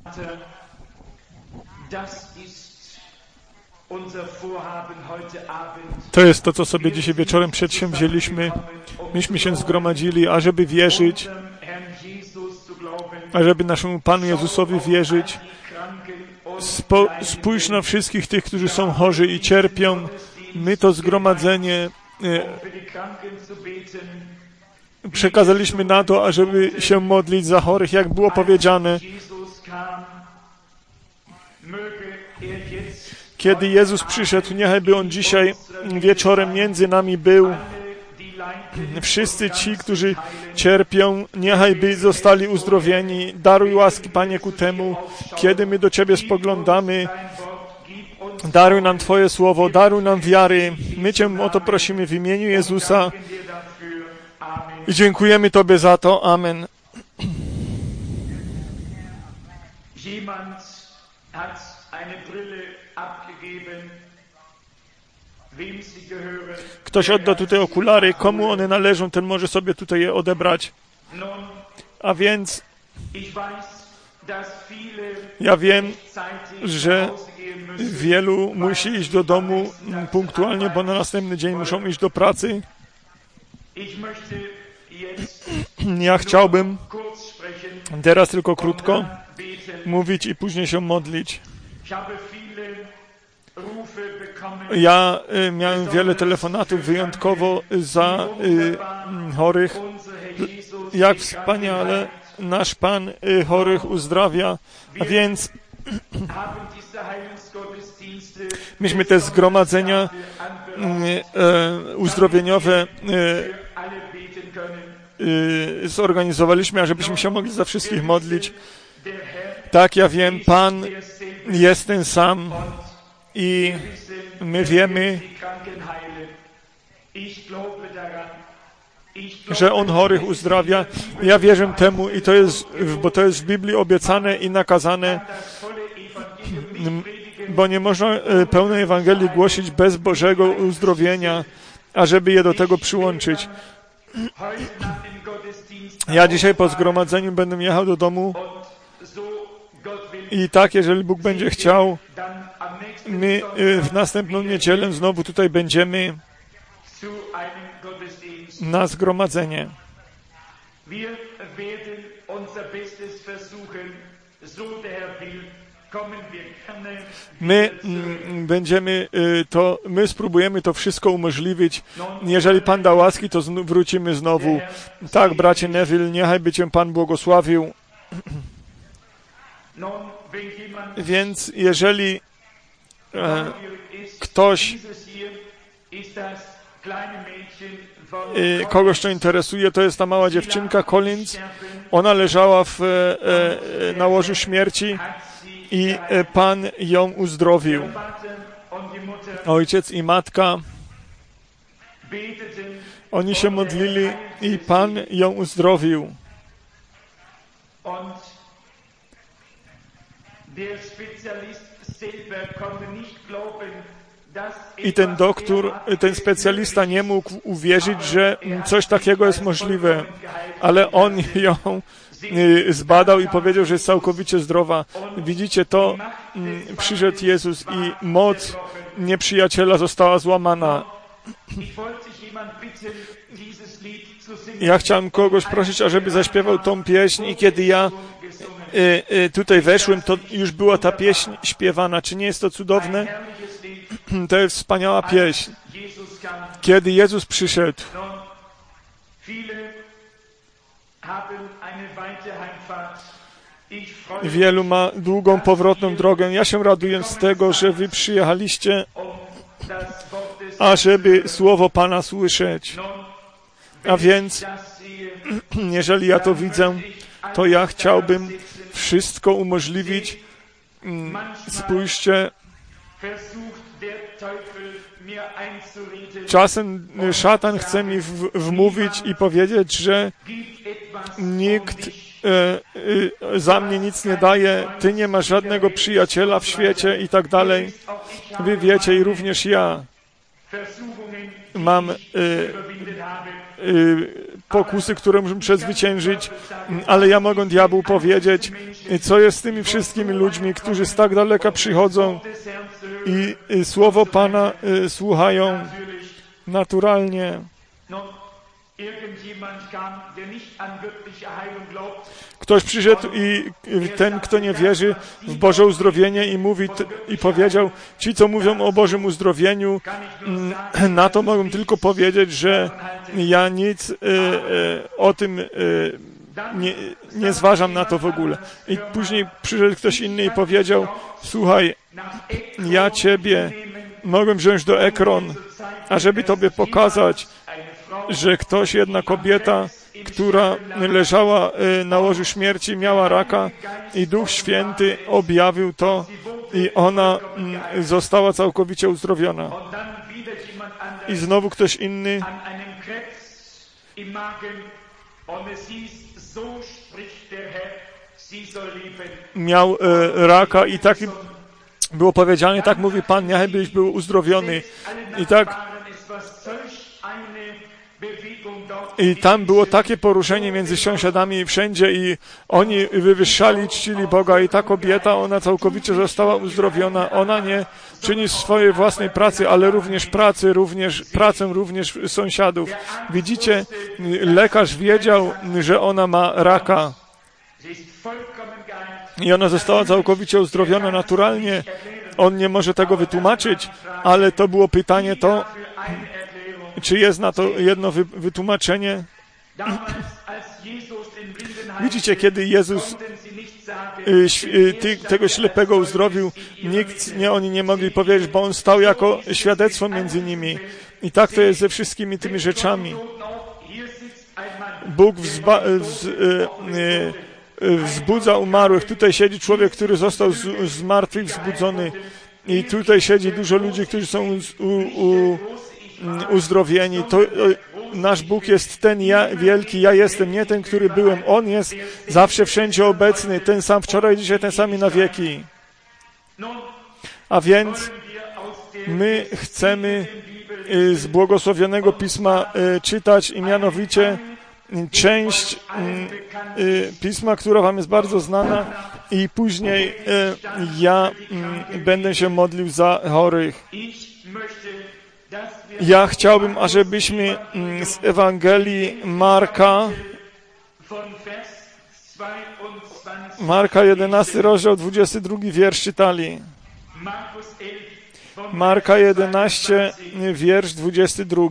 To jest to, co sobie dzisiaj wieczorem przedsięwzięliśmy. Myśmy się zgromadzili, ażeby wierzyć, ażeby naszemu Panu Jezusowi wierzyć. Spójrz na wszystkich tych, którzy są chorzy i cierpią. My to zgromadzenie przekazaliśmy na to, ażeby się modlić za chorych, jak było powiedziane. Kiedy Jezus przyszedł, niechajby On dzisiaj wieczorem między nami był. Wszyscy ci, którzy cierpią, niechajby zostali uzdrowieni. Daruj łaski, Panie, ku temu, kiedy my do Ciebie spoglądamy. Daruj nam Twoje słowo, daruj nam wiary. My Cię o to prosimy w imieniu Jezusa i dziękujemy Tobie za to. Amen. Ktoś oddał tutaj okulary, komu one należą, ten może sobie tutaj je odebrać. A więc ja wiem, że wielu musi iść do domu punktualnie, bo na następny dzień muszą iść do pracy. Ja chciałbym teraz tylko krótko mówić i później się modlić. Ja miałem wiele telefonatów wyjątkowo za chorych. Jak wspaniale nasz Pan chorych uzdrawia. A więc myśmy te zgromadzenia uzdrowieniowe zorganizowaliśmy, ażebyśmy się mogli za wszystkich modlić. Tak, ja wiem, Pan jest ten sam i my wiemy, że On chorych uzdrawia. Ja wierzę temu i to jest, bo to jest w Biblii obiecane i nakazane, bo nie można pełnej Ewangelii głosić bez Bożego uzdrowienia, ażeby je do tego przyłączyć. Ja dzisiaj po zgromadzeniu będę jechał do domu i tak, jeżeli Bóg będzie chciał, my w następną niedzielę znowu tutaj będziemy na zgromadzenie. My spróbujemy to wszystko umożliwić. Jeżeli Pan da łaski, to wrócimy znowu. Tak, bracie Neville, niechaj by Cię Pan błogosławił. Więc jeżeli ktoś, kogoś to interesuje, to jest ta mała dziewczynka Collins. Ona leżała na łożu śmierci i Pan ją uzdrowił. Ojciec i matka, oni się modlili i Pan ją uzdrowił. I ten doktor, ten specjalista nie mógł uwierzyć, że coś takiego jest możliwe, ale on ją zbadał i powiedział, że jest całkowicie zdrowa. Widzicie to? Przyszedł Jezus i moc nieprzyjaciela została złamana. Ja chciałem kogoś prosić, ażeby zaśpiewał tą pieśń i kiedy ja tutaj weszłem, to już była ta pieśń śpiewana. Czy nie jest to cudowne? To jest wspaniała pieśń. Kiedy Jezus przyszedł, wielu ma długą powrotną drogę. Ja się raduję z tego, że wy przyjechaliście, ażeby słowo Pana słyszeć. A więc, jeżeli ja to widzę, to ja chciałbym wszystko umożliwić. Spójrzcie, czasem szatan chce mi wmówić i powiedzieć, że nikt za mnie nic nie daje, ty nie masz żadnego przyjaciela w świecie i tak dalej. Wy wiecie i również ja mam pokusy, które musimy przezwyciężyć, ale ja mogę diabłu powiedzieć, co jest z tymi wszystkimi ludźmi, którzy z tak daleka przychodzą i słowo Pana słuchają naturalnie. Ktoś przyszedł i ten, kto nie wierzy w Boże uzdrowienie i mówi i powiedział, ci, co mówią o Bożym uzdrowieniu, na to mogą tylko powiedzieć, że ja nic o tym nie zważam na to w ogóle. I później przyszedł ktoś inny i powiedział, słuchaj, ja ciebie mogę wziąć do Ekron, ażeby tobie pokazać, że jedna kobieta, która leżała na łożu śmierci, miała raka i Duch Święty objawił to i ona została całkowicie uzdrowiona. I znowu ktoś inny miał raka i tak było powiedziane, tak mówi Pan, niechaj byś był uzdrowiony. I tam było takie poruszenie między sąsiadami i wszędzie i oni wywyższali, czcili Boga i ta kobieta, ona całkowicie została uzdrowiona. Ona nie czyni swojej własnej pracy, ale również pracę również sąsiadów. Widzicie, lekarz wiedział, że ona ma raka i ona została całkowicie uzdrowiona naturalnie. On nie może tego wytłumaczyć, ale to było pytanie to, czy jest na to jedno wytłumaczenie? Widzicie, kiedy Jezus tego ślepego uzdrowił, oni nie mogli powiedzieć, bo On stał jako świadectwo między nimi. I tak to jest ze wszystkimi tymi rzeczami. Bóg wzbudza umarłych. Tutaj siedzi człowiek, który został z martwych wzbudzony. I tutaj siedzi dużo ludzi, którzy są uzdrowieni. To nasz Bóg jest ten wielki, ja jestem nie ten, który byłem. On jest zawsze wszędzie obecny, ten sam wczoraj, dzisiaj, ten sam i na wieki. A więc my chcemy z błogosławionego Pisma czytać i mianowicie część Pisma, która wam jest bardzo znana i później ja będę się modlił za chorych. Ja chciałbym, ażebyśmy z Ewangelii Marka 11 rozdział 22 wiersz czytali. Marka 11 wiersz 22.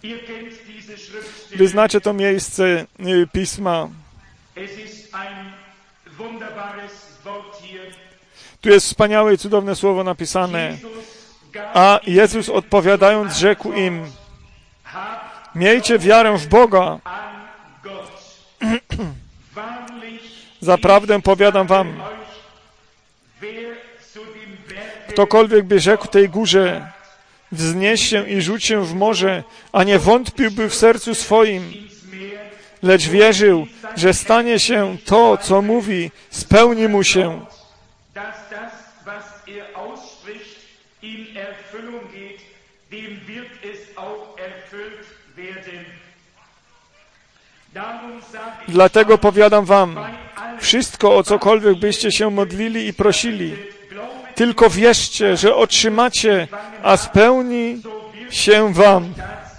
Wy znacie to miejsce Pisma. Tu jest wspaniałe i cudowne słowo napisane. A Jezus odpowiadając rzekł im, miejcie wiarę w Boga. Zaprawdę powiadam wam, ktokolwiek by rzekł tej górze, wznieś się i rzuć się w morze, a nie wątpiłby w sercu swoim, lecz wierzył, że stanie się to, co mówi, spełni mu się. Dlatego powiadam wam, wszystko, o cokolwiek byście się modlili i prosili, tylko wierzcie, że otrzymacie, a spełni się wam.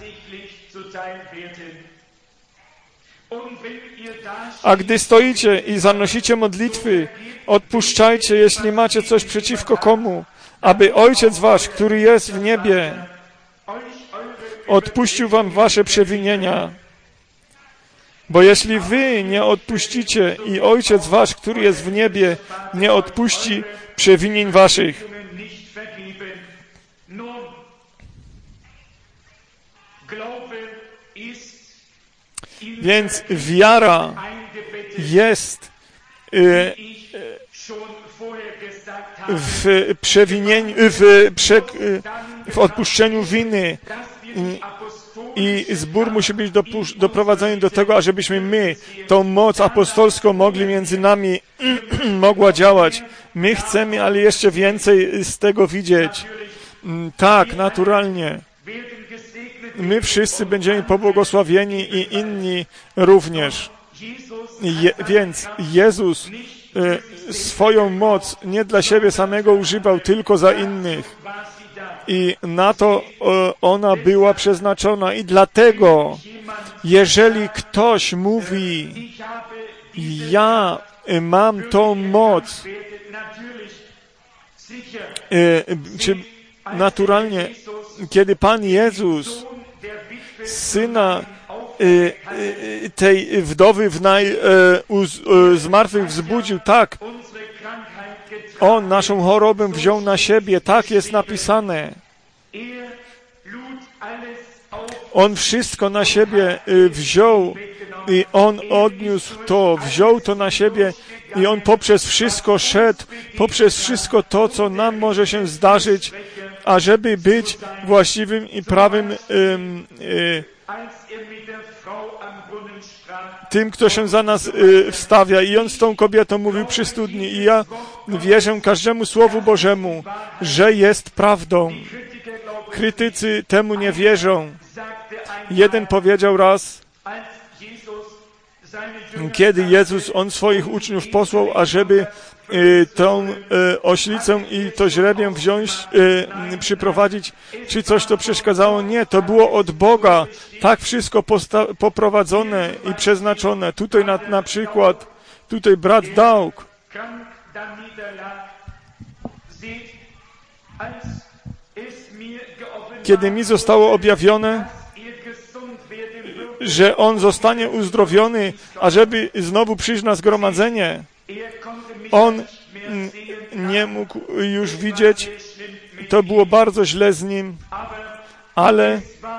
A gdy stoicie i zanosicie modlitwy, odpuszczajcie, jeśli macie coś przeciwko komu, aby Ojciec wasz, który jest w niebie, odpuścił wam wasze przewinienia. Bo jeśli wy nie odpuścicie i Ojciec wasz, który jest w niebie, nie odpuści przewinień waszych. Więc wiara jest w przewinieniu, w odpuszczeniu winy. I zbór musi być doprowadzony do tego, ażebyśmy my tą moc apostolską mogli między nami mogła działać. My chcemy, ale jeszcze więcej z tego widzieć. Tak, naturalnie. my wszyscy będziemy pobłogosławieni i inni również. Więc Jezus swoją moc nie dla siebie samego używał, tylko za innych. I na to ona była przeznaczona. I dlatego, jeżeli ktoś mówi, ja mam tą moc, czy naturalnie, kiedy Pan Jezus Syna tej wdowy zmartwychwzbudził, tak, On naszą chorobę wziął na siebie, tak jest napisane. On wszystko na siebie wziął i On odniósł to, wziął to na siebie i On poprzez wszystko szedł, poprzez wszystko to, co nam może się zdarzyć, ażeby być właściwym i prawym tym, kto się za nas wstawia. I On z tą kobietą mówił przy studni. I ja wierzę każdemu Słowu Bożemu, że jest prawdą. Krytycy temu nie wierzą. Jeden powiedział raz, kiedy Jezus, On swoich uczniów posłał, ażeby tą oślicę i to źrebię wziąć, przyprowadzić, czy coś to przeszkadzało? Nie, to było od Boga. Tak wszystko poprowadzone i przeznaczone. Tutaj na przykład, tutaj brat Daug. Kiedy mi zostało objawione, że on zostanie uzdrowiony, ażeby znowu przyjść na zgromadzenie, on nie mógł już widzieć, to było bardzo źle z nim, ale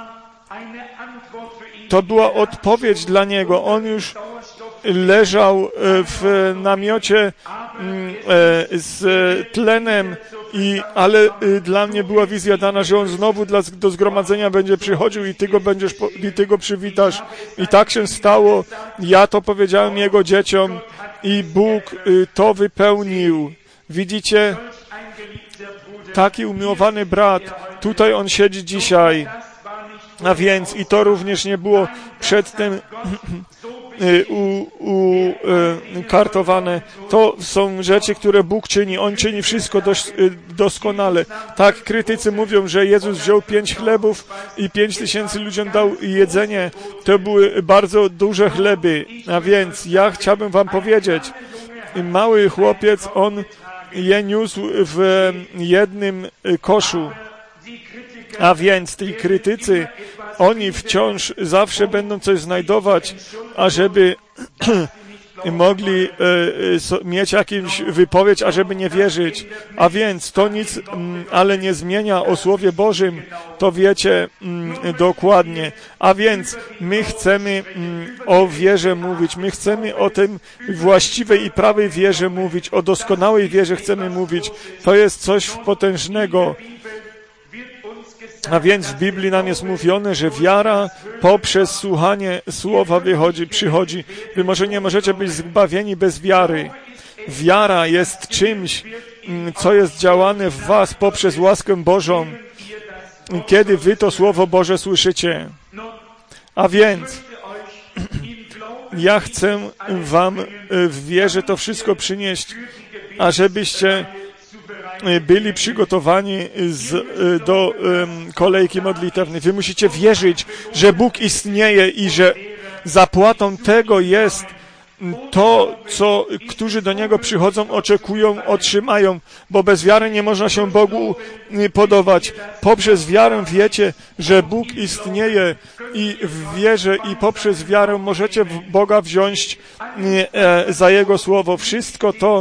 to była odpowiedź dla niego. On już leżał w namiocie z tlenem, ale dla mnie była wizja dana, że on znowu do zgromadzenia będzie przychodził i ty go przywitasz. I tak się stało. Ja to powiedziałem jego dzieciom i Bóg to wypełnił. Widzicie? Taki umiłowany brat, tutaj on siedzi dzisiaj. A więc i to również nie było przedtem kartowane. To są rzeczy, które Bóg czyni. On czyni wszystko doskonale. Tak, krytycy mówią, że Jezus wziął 5 chlebów i 5000 ludziom dał jedzenie. To były bardzo duże chleby. A więc ja chciałbym wam powiedzieć, mały chłopiec, on je niósł w jednym koszu. A więc ci krytycy, oni wciąż zawsze będą coś znajdować, ażeby mogli mieć jakąś wypowiedź, ażeby nie wierzyć. A więc to nic, ale nie zmienia o Słowie Bożym, to wiecie dokładnie. A więc my chcemy o wierze mówić, my chcemy o tym właściwej i prawej wierze mówić, o doskonałej wierze chcemy mówić. To jest coś potężnego. A więc w Biblii nam jest mówione, że wiara poprzez słuchanie Słowa przychodzi. Wy może nie możecie być zbawieni bez wiary. Wiara jest czymś, co jest działane w was poprzez łaskę Bożą, kiedy wy to Słowo Boże słyszycie. A więc ja chcę wam w wierze to wszystko przynieść, ażebyście byli przygotowani do kolejki modlitewnej. Wy musicie wierzyć, że Bóg istnieje i że zapłatą tego jest to, co którzy do Niego przychodzą, oczekują, otrzymają, bo bez wiary nie można się Bogu podobać. Poprzez wiarę wiecie, że Bóg istnieje i w wierze i poprzez wiarę możecie Boga wziąć za Jego Słowo. Wszystko to,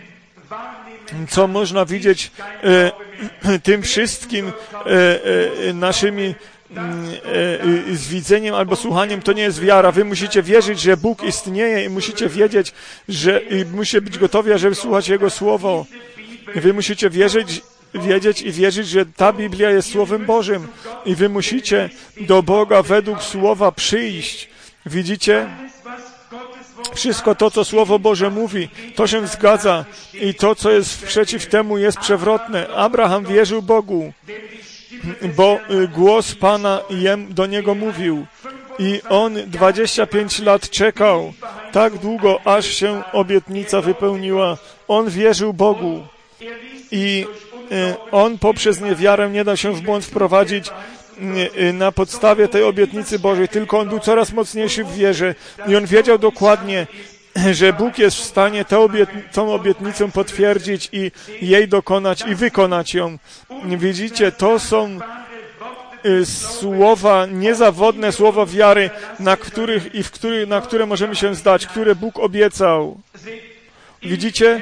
co można widzieć tym wszystkim naszymi z widzeniem albo słuchaniem, to nie jest wiara. Wy musicie wierzyć, że Bóg istnieje i musicie wiedzieć, że musicie być gotowi, żeby słuchać Jego Słowo. Wy musicie wiedzieć i wierzyć, że ta Biblia jest Słowem Bożym i wy musicie do Boga według Słowa przyjść. Widzicie? Wszystko to, co Słowo Boże mówi, to się zgadza i to, co jest przeciw temu, jest przewrotne. Abraham wierzył Bogu bo głos Pana do niego mówił. I on 25 lat czekał, tak długo, aż się obietnica wypełniła. On wierzył Bogu i on poprzez niewiarę nie dał się w błąd wprowadzić na podstawie tej obietnicy Bożej, tylko on był coraz mocniejszy w wierze i on wiedział dokładnie, że Bóg jest w stanie tą obietnicę potwierdzić i jej dokonać i wykonać ją. Widzicie, to są słowa, niezawodne słowa wiary, na które możemy się zdać, które Bóg obiecał. Widzicie?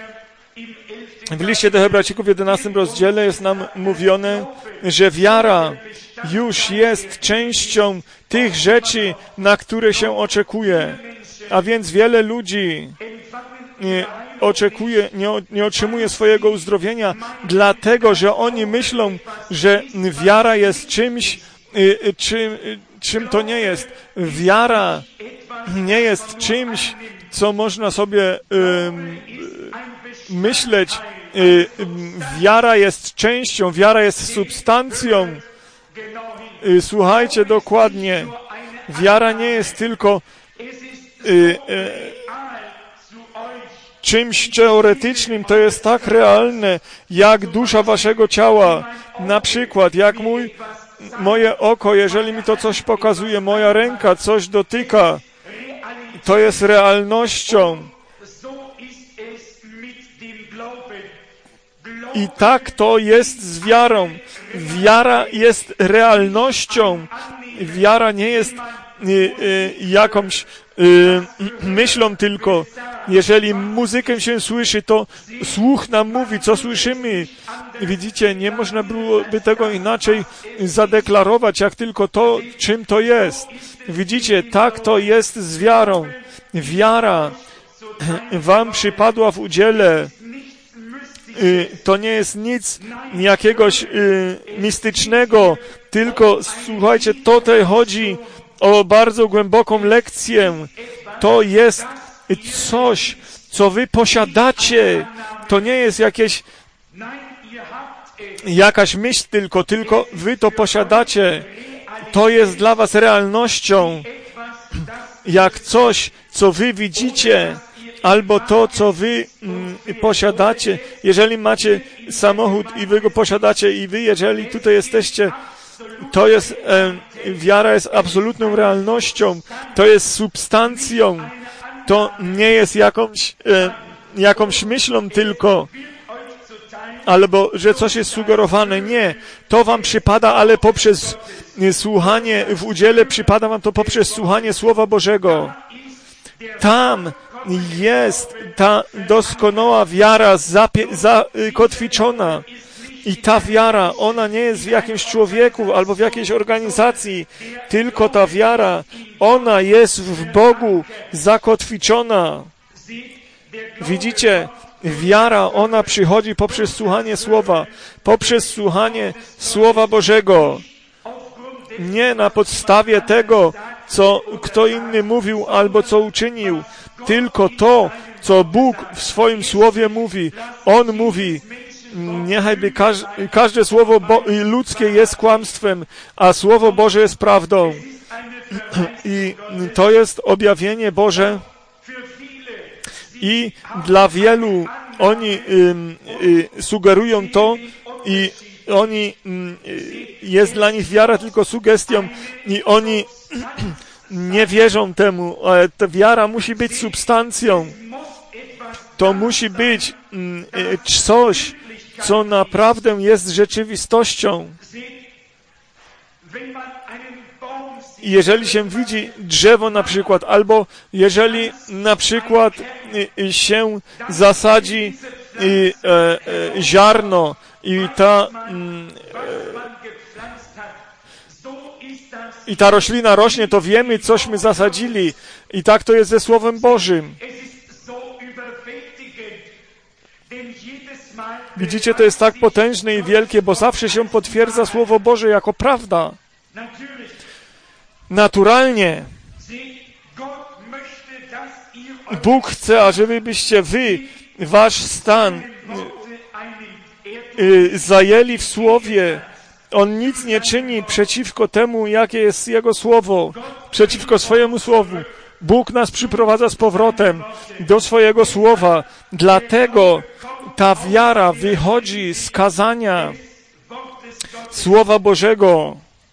W liście do Hebrajczyków w 11 rozdziale jest nam mówione, że wiara już jest częścią tych rzeczy, na które się oczekuje. A więc wiele ludzi nie otrzymuje swojego uzdrowienia, dlatego, że oni myślą, że wiara jest czymś, czym to nie jest. Wiara nie jest czymś, co można sobie myśleć. Wiara jest częścią, wiara jest substancją. Słuchajcie dokładnie. Wiara nie jest tylko czymś teoretycznym, to jest tak realne, jak dusza waszego ciała. Na przykład, jak moje oko, jeżeli mi to coś pokazuje, moja ręka coś dotyka, to jest realnością. I tak to jest z wiarą. Wiara jest realnością. Wiara nie jest jakąś myślą tylko. Jeżeli muzykę się słyszy, to słuch nam mówi, co słyszymy. Widzicie, nie można byłoby tego inaczej zadeklarować, jak tylko to, czym to jest. Widzicie, tak to jest z wiarą. Wiara wam przypadła w udziale. To nie jest nic jakiegoś mistycznego, tylko słuchajcie, tutaj chodzi o bardzo głęboką lekcję. To jest coś, co wy posiadacie. To nie jest jakaś myśl tylko wy to posiadacie. To jest dla was realnością. Jak coś, co wy widzicie, albo to, co wy posiadacie. Jeżeli macie samochód i wy go posiadacie i wy, jeżeli tutaj jesteście, to jest, wiara jest absolutną realnością, to jest substancją, to nie jest jakąś myślą tylko, albo, że coś jest sugerowane. Nie, to wam przypada, ale poprzez słuchanie, w udziale przypada wam to poprzez słuchanie Słowa Bożego. Tam jest ta doskonała wiara zakotwiczona. I ta wiara, ona nie jest w jakimś człowieku albo w jakiejś organizacji, tylko ta wiara, ona jest w Bogu zakotwiczona. Widzicie, wiara, ona przychodzi poprzez słuchanie Słowa Bożego. Nie na podstawie tego, co kto inny mówił albo co uczynił, tylko to, co Bóg w swoim Słowie mówi. On mówi, niechajby każde słowo ludzkie jest kłamstwem, a Słowo Boże jest prawdą. I to jest objawienie Boże. I dla wielu oni sugerują to i jest dla nich wiara tylko sugestią i oni nie wierzą temu, ale ta wiara musi być substancją. To musi być coś, co naprawdę jest rzeczywistością. Jeżeli się widzi drzewo na przykład, albo jeżeli na przykład się zasadzi ziarno i ta roślina rośnie, to wiemy, cośmy zasadzili. I tak to jest ze Słowem Bożym. Widzicie, to jest tak potężne i wielkie, bo zawsze się potwierdza Słowo Boże jako prawda. Naturalnie. Bóg chce, ażebyście wy wasz stan zajęli w Słowie On nic nie czyni przeciwko temu, jakie jest Jego Słowo, przeciwko swojemu Słowu. Bóg nas przyprowadza z powrotem do swojego Słowa. Dlatego ta wiara wychodzi z kazania Słowa Bożego.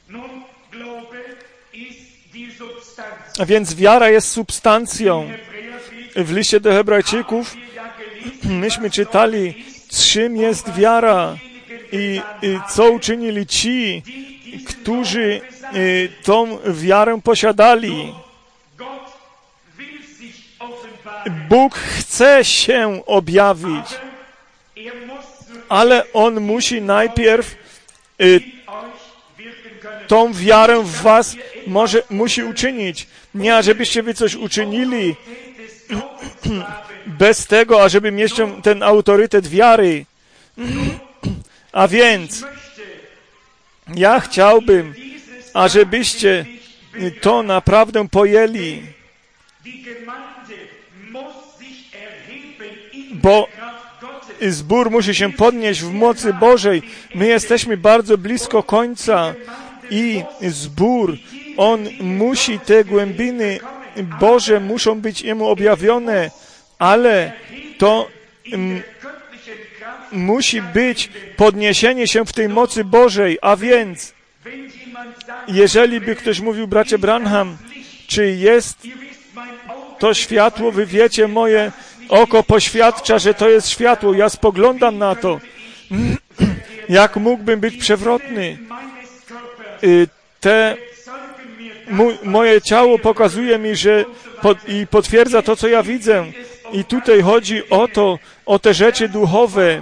A więc wiara jest substancją. W liście do Hebrajczyków myśmy czytali, czym jest wiara i co uczynili ci, którzy tą wiarę posiadali. Bóg chce się objawić, ale On musi najpierw tą wiarę w was musi uczynić. Nie, ażebyście wy coś uczynili bez tego, ażeby mieć ten autorytet wiary. A więc ja chciałbym, ażebyście to naprawdę pojęli, bo zbór musi się podnieść w mocy Bożej. My jesteśmy bardzo blisko końca i zbór, on musi, te głębiny Boże muszą być Jemu objawione, ale to musi być podniesienie się w tej mocy Bożej, a więc jeżeli by ktoś mówił, bracie Branham, czy jest to światło, wy wiecie, moje oko poświadcza, że to jest światło, ja spoglądam na to. Jak mógłbym być przewrotny? Moje ciało pokazuje mi, że i potwierdza to, co ja widzę. I tutaj chodzi o to, o te rzeczy duchowe.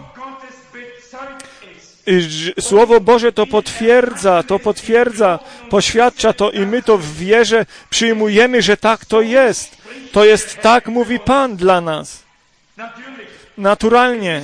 Słowo Boże to potwierdza, poświadcza to i my to w wierze przyjmujemy, że tak to jest. To jest tak, mówi Pan dla nas. Naturalnie.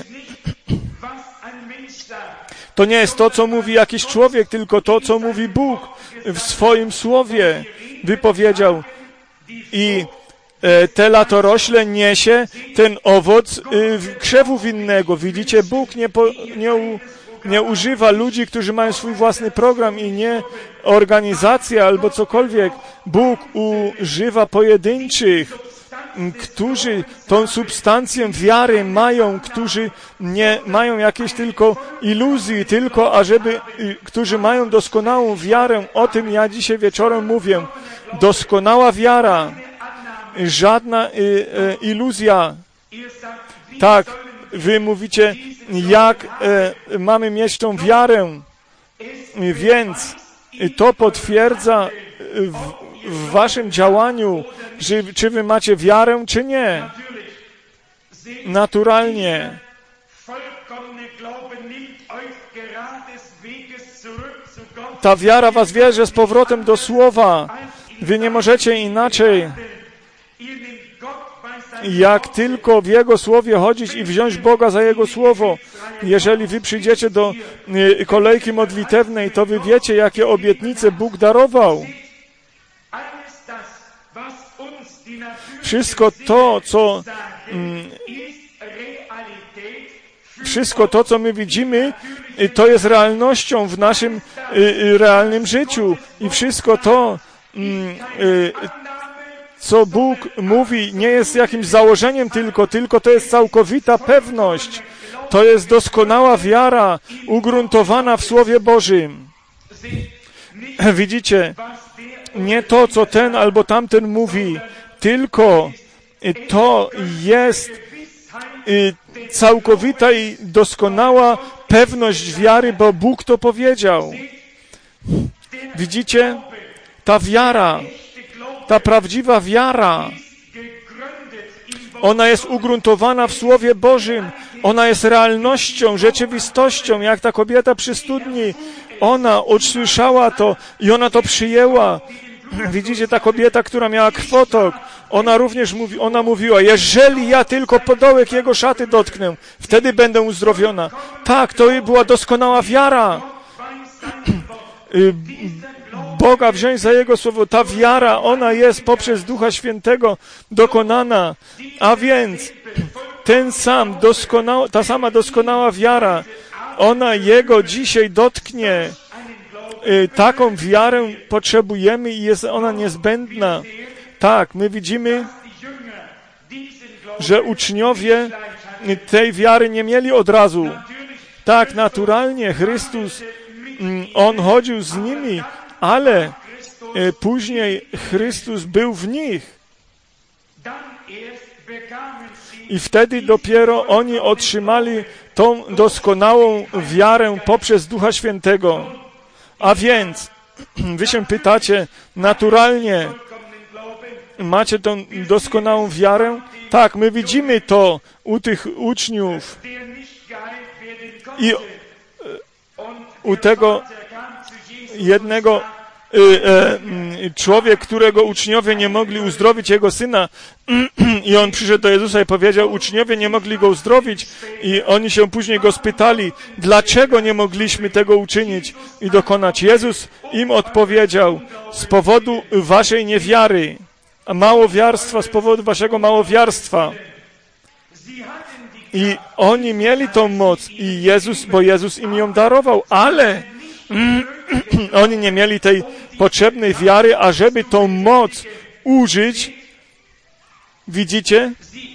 To nie jest to, co mówi jakiś człowiek, tylko to, co mówi Bóg w swoim Słowie. Wypowiedział. I te latorośle niesie ten owoc krzewu winnego. Widzicie, Bóg nie używa ludzi, którzy mają swój własny program i nie organizację albo cokolwiek. Bóg używa pojedynczych, którzy tą substancję wiary mają, którzy nie mają jakiejś tylko iluzji, tylko którzy mają doskonałą wiarę. O tym ja dzisiaj wieczorem mówię. Doskonała wiara. Żadna iluzja. Tak, wy mówicie, jak mamy mieć tą wiarę. Więc to potwierdza w waszym działaniu, czy wy macie wiarę, czy nie. Naturalnie. Ta wiara was bierze z powrotem do Słowa. Wy nie możecie inaczej, jak tylko w Jego Słowie chodzić i wziąć Boga za Jego Słowo. Jeżeli wy przyjdziecie do kolejki modlitewnej, to wy wiecie, jakie obietnice Bóg darował. Wszystko to, co my widzimy, to jest realnością w naszym realnym życiu. I wszystko to, co Bóg mówi, nie jest jakimś założeniem tylko to jest całkowita pewność. To jest doskonała wiara, ugruntowana w Słowie Bożym. Widzicie, nie to, co ten albo tamten mówi, tylko to jest całkowita i doskonała pewność wiary, bo Bóg to powiedział. Widzicie? Ta wiara, ta prawdziwa wiara, ona jest ugruntowana w Słowie Bożym. Ona jest realnością, rzeczywistością, jak ta kobieta przy studni. Ona usłyszała to i ona to przyjęła. Widzicie, ta kobieta, która miała krwotok, ona mówiła, jeżeli ja tylko podołek jego szaty dotknę, wtedy będę uzdrowiona. Tak, to była doskonała wiara. Boga wziąć za Jego Słowo. Ta wiara, ona jest poprzez Ducha Świętego dokonana. A więc ta sama doskonała wiara, ona Jego dzisiaj dotknie taką wiarę potrzebujemy i jest ona niezbędna. Tak, my widzimy, że uczniowie tej wiary nie mieli od razu. Tak, naturalnie Chrystus, On chodził z nimi, ale później Chrystus był w nich. I wtedy dopiero oni otrzymali tą doskonałą wiarę poprzez Ducha Świętego. A więc, wy się pytacie, naturalnie macie tą doskonałą wiarę? Tak, my widzimy to u tych uczniów i u tego jednego człowiek, którego uczniowie nie mogli uzdrowić, jego syna, i on przyszedł do Jezusa i powiedział, uczniowie nie mogli go uzdrowić i oni się później go spytali, dlaczego nie mogliśmy tego uczynić i dokonać. Jezus im odpowiedział, z powodu waszej niewiary, małowiarstwa, z powodu waszego małowiarstwa. I oni mieli tą moc, bo Jezus im ją darował, ale oni nie mieli tej potrzebnej wiary, a żeby tą moc użyć, widzicie?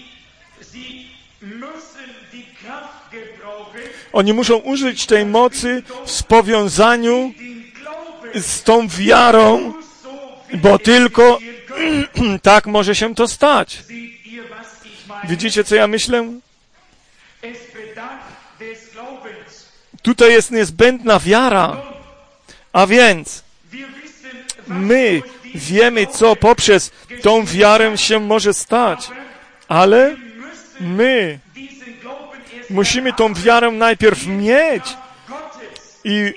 Oni muszą użyć tej mocy w powiązaniu z tą wiarą, bo tylko tak może się to stać. Widzicie, co ja myślę? Tutaj jest niezbędna wiara, a więc my wiemy, co poprzez tą wiarę się może stać, ale my musimy tą wiarę najpierw mieć i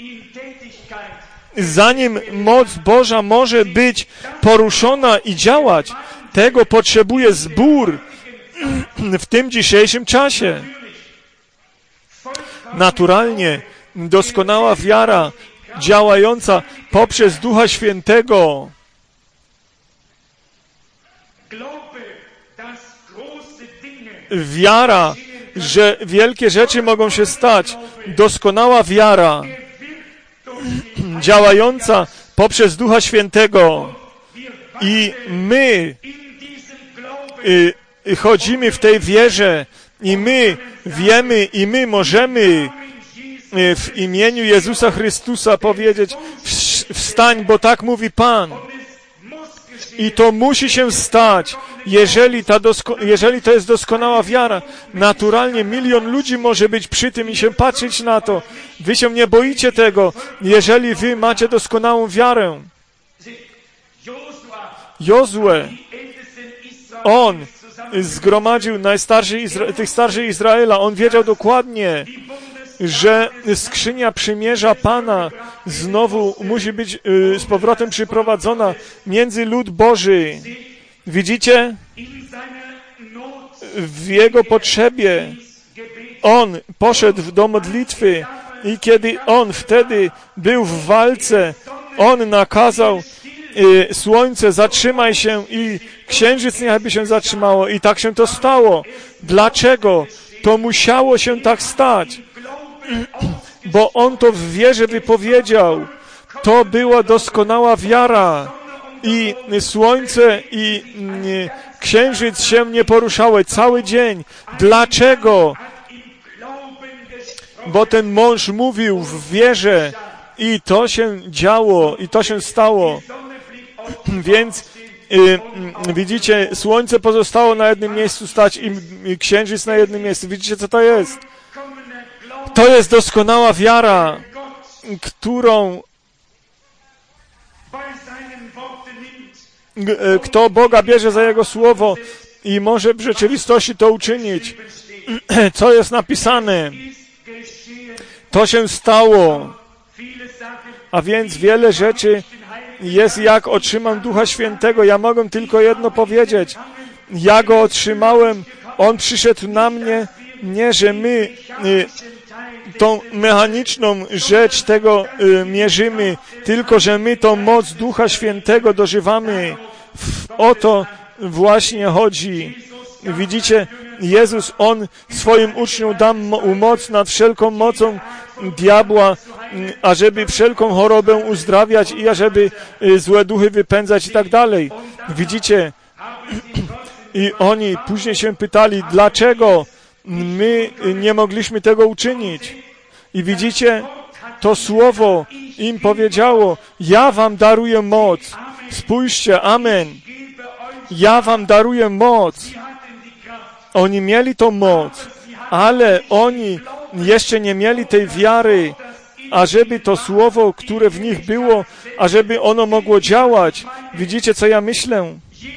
zanim moc Boża może być poruszona i działać, tego potrzebuje zbór w tym dzisiejszym czasie. Naturalnie doskonała wiara działająca poprzez Ducha Świętego. Wiara, że wielkie rzeczy mogą się stać. Doskonała wiara działająca poprzez Ducha Świętego. I my chodzimy w tej wierze i my wiemy i my możemy w imieniu Jezusa Chrystusa powiedzieć, wstań, bo tak mówi Pan. I to musi się stać, jeżeli to jest doskonała wiara. Naturalnie 1 000 000 ludzi może być przy tym i się patrzeć na to. Wy się nie boicie tego, jeżeli wy macie doskonałą wiarę. Jozue, on zgromadził tych starszych Izraela. On wiedział dokładnie, że skrzynia przymierza Pana znowu musi być z powrotem przyprowadzona między lud Boży. Widzicie? W jego potrzebie on poszedł do modlitwy i kiedy on wtedy był w walce, on nakazał słońce, zatrzymaj się i księżyc niechby się zatrzymało. I tak się to stało. Dlaczego? To musiało się tak stać. Bo on to w wierze wypowiedział. To była doskonała wiara. I słońce i księżyc się nie poruszały cały dzień. Dlaczego? Bo ten mąż mówił w wierze i to się działo, i to się stało. Więc widzicie, słońce pozostało na jednym miejscu stać i księżyc na jednym miejscu. Widzicie, co to jest? To jest doskonała wiara, którą kto Boga bierze za Jego słowo i może w rzeczywistości to uczynić. Co jest napisane? To się stało. A więc wiele rzeczy jest, jak otrzymam Ducha Świętego. Ja mogę tylko jedno powiedzieć. Ja Go otrzymałem. On przyszedł na mnie. Nie, że my tą mechaniczną rzecz tego mierzymy, tylko że my tą moc Ducha Świętego dożywamy. O to właśnie chodzi. Widzicie, Jezus, On swoim uczniom da moc nad wszelką mocą diabła, ażeby wszelką chorobę uzdrawiać i ażeby złe duchy wypędzać i tak dalej. Widzicie? I oni później się pytali, dlaczego my nie mogliśmy tego uczynić. I widzicie? To słowo im powiedziało, ja wam daruję moc. Spójrzcie, amen. Ja wam daruję moc. Oni mieli tą moc, ale oni jeszcze nie mieli tej wiary, ażeby to słowo, które w nich było, ażeby ono mogło działać. Widzicie, co ja myślę?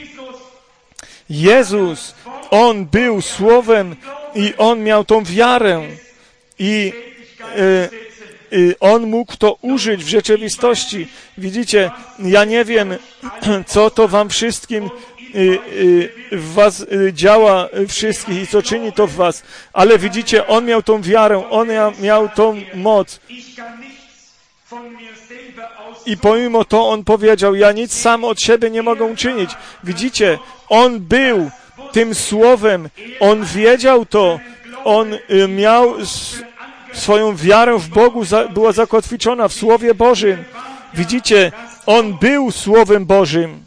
Jezus, On był Słowem i On miał tą wiarę. I On mógł to użyć w rzeczywistości. Widzicie, ja nie wiem, co to wam wszystkim w was działa wszystkich i co czyni to w was, ale widzicie, On miał tą wiarę, On miał tą moc. I pomimo to On powiedział, ja nic sam od siebie nie mogę uczynić. Widzicie, On był tym Słowem, On wiedział to, On miał swoją wiarę w Bogu, była zakotwiczona w Słowie Bożym. Widzicie, On był Słowem Bożym.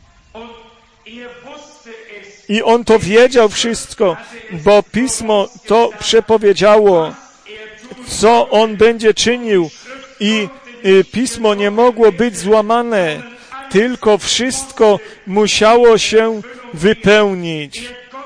I On to wiedział wszystko, bo Pismo to przepowiedziało, co On będzie czynił. I Pismo nie mogło być złamane, tylko wszystko musiało się wypełnić.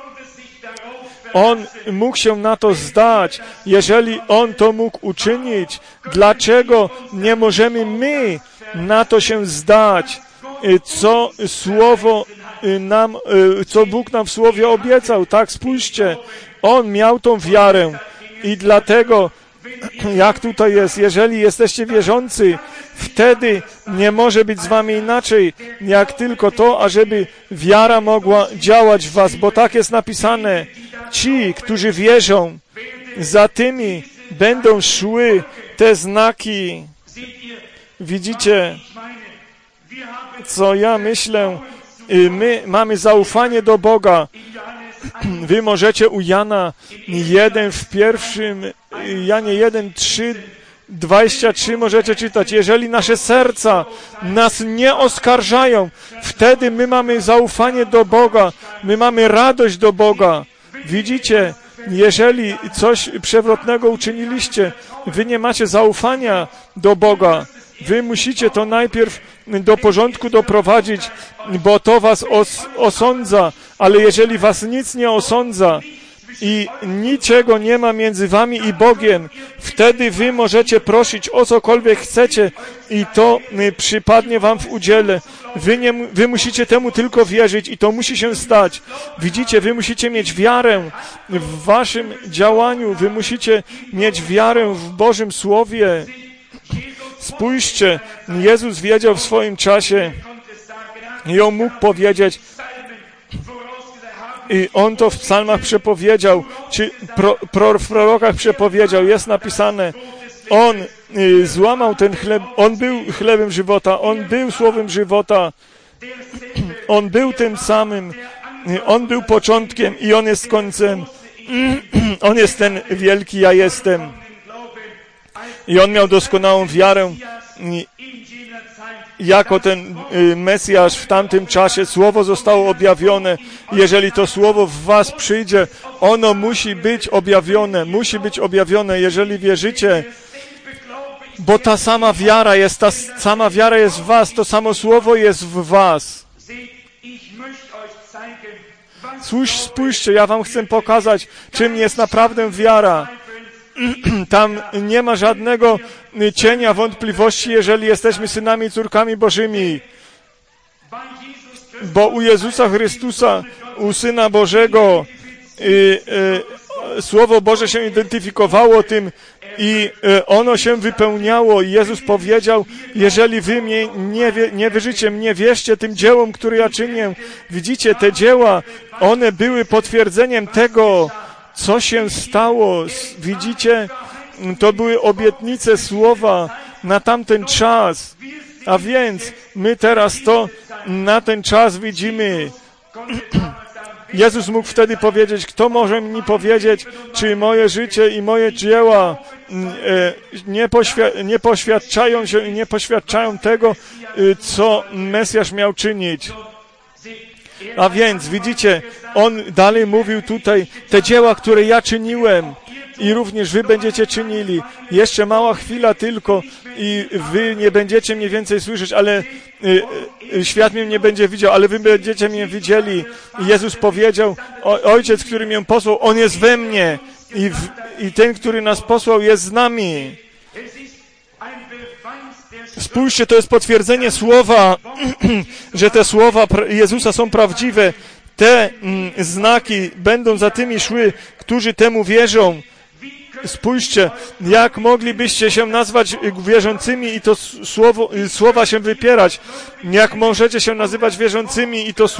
On mógł się na to zdać. Jeżeli On to mógł uczynić, dlaczego nie możemy my na to się zdać, co Słowo nam, co Bóg nam w Słowie obiecał? Tak, spójrzcie, On miał tą wiarę i dlatego, jak tutaj jest, jeżeli jesteście wierzący, wtedy nie może być z wami inaczej, jak tylko to, ażeby wiara mogła działać w was, bo tak jest napisane. Ci, którzy wierzą, za tymi będą szły te znaki. Widzicie, co ja myślę? My mamy zaufanie do Boga. Wy możecie u Jana 1 w pierwszym, Janie 1, 3, 23 możecie czytać. Jeżeli nasze serca nas nie oskarżają, wtedy my mamy zaufanie do Boga. My mamy radość do Boga. Widzicie, jeżeli coś przewrotnego uczyniliście, wy nie macie zaufania do Boga. Wy musicie to najpierw do porządku doprowadzić, bo to was osądza, ale jeżeli was nic nie osądza i niczego nie ma między wami i Bogiem, wtedy wy możecie prosić o cokolwiek chcecie i to przypadnie wam w udziale. Wy musicie temu tylko wierzyć i to musi się stać. Widzicie, wy musicie mieć wiarę w waszym działaniu, wy musicie mieć wiarę w Bożym Słowie. Spójrzcie, Jezus wiedział w swoim czasie i On mógł powiedzieć, i On to w psalmach przepowiedział, czy w prorokach przepowiedział, jest napisane, On złamał ten chleb, On był chlebem żywota, On był słowem żywota, On był tym samym, On był początkiem i On jest końcem, On jest ten wielki ja jestem. I On miał doskonałą wiarę jako ten Mesjasz w tamtym czasie. Słowo zostało objawione. Jeżeli to Słowo w was przyjdzie, ono musi być objawione, jeżeli wierzycie. Bo ta sama wiara jest w was, to samo Słowo jest w was. Spójrzcie, ja wam chcę pokazać, czym jest naprawdę wiara. Tam nie ma żadnego cienia wątpliwości, jeżeli jesteśmy synami i córkami Bożymi. Bo u Jezusa Chrystusa, u Syna Bożego, Słowo Boże się identyfikowało tym i ono się wypełniało. I Jezus powiedział, jeżeli wy mnie nie wierzycie mnie, wierzcie tym dziełom, które ja czynię. Widzicie, te dzieła, one były potwierdzeniem tego, co się stało. Widzicie, to były obietnice Słowa na tamten czas. A więc my teraz to na ten czas widzimy. Jezus mógł wtedy powiedzieć, kto może mi powiedzieć, czy moje życie i moje dzieła nie poświadczają się i nie poświadczają tego, co Mesjasz miał czynić. A więc, widzicie, on dalej mówił tutaj, te dzieła, które ja czyniłem i również wy będziecie czynili. Jeszcze mała chwila tylko i wy nie będziecie mnie więcej słyszeć, ale świat mnie nie będzie widział, ale wy będziecie mnie widzieli. I Jezus powiedział, Ojciec, który mnie posłał, On jest we mnie i ten, który nas posłał, jest z nami. Spójrzcie, to jest potwierdzenie słowa, że te słowa Jezusa są prawdziwe. Te znaki będą za tymi szły, którzy temu wierzą. Spójrzcie, jak moglibyście się nazwać wierzącymi i to słowa się wypierać. Jak możecie się nazywać wierzącymi i to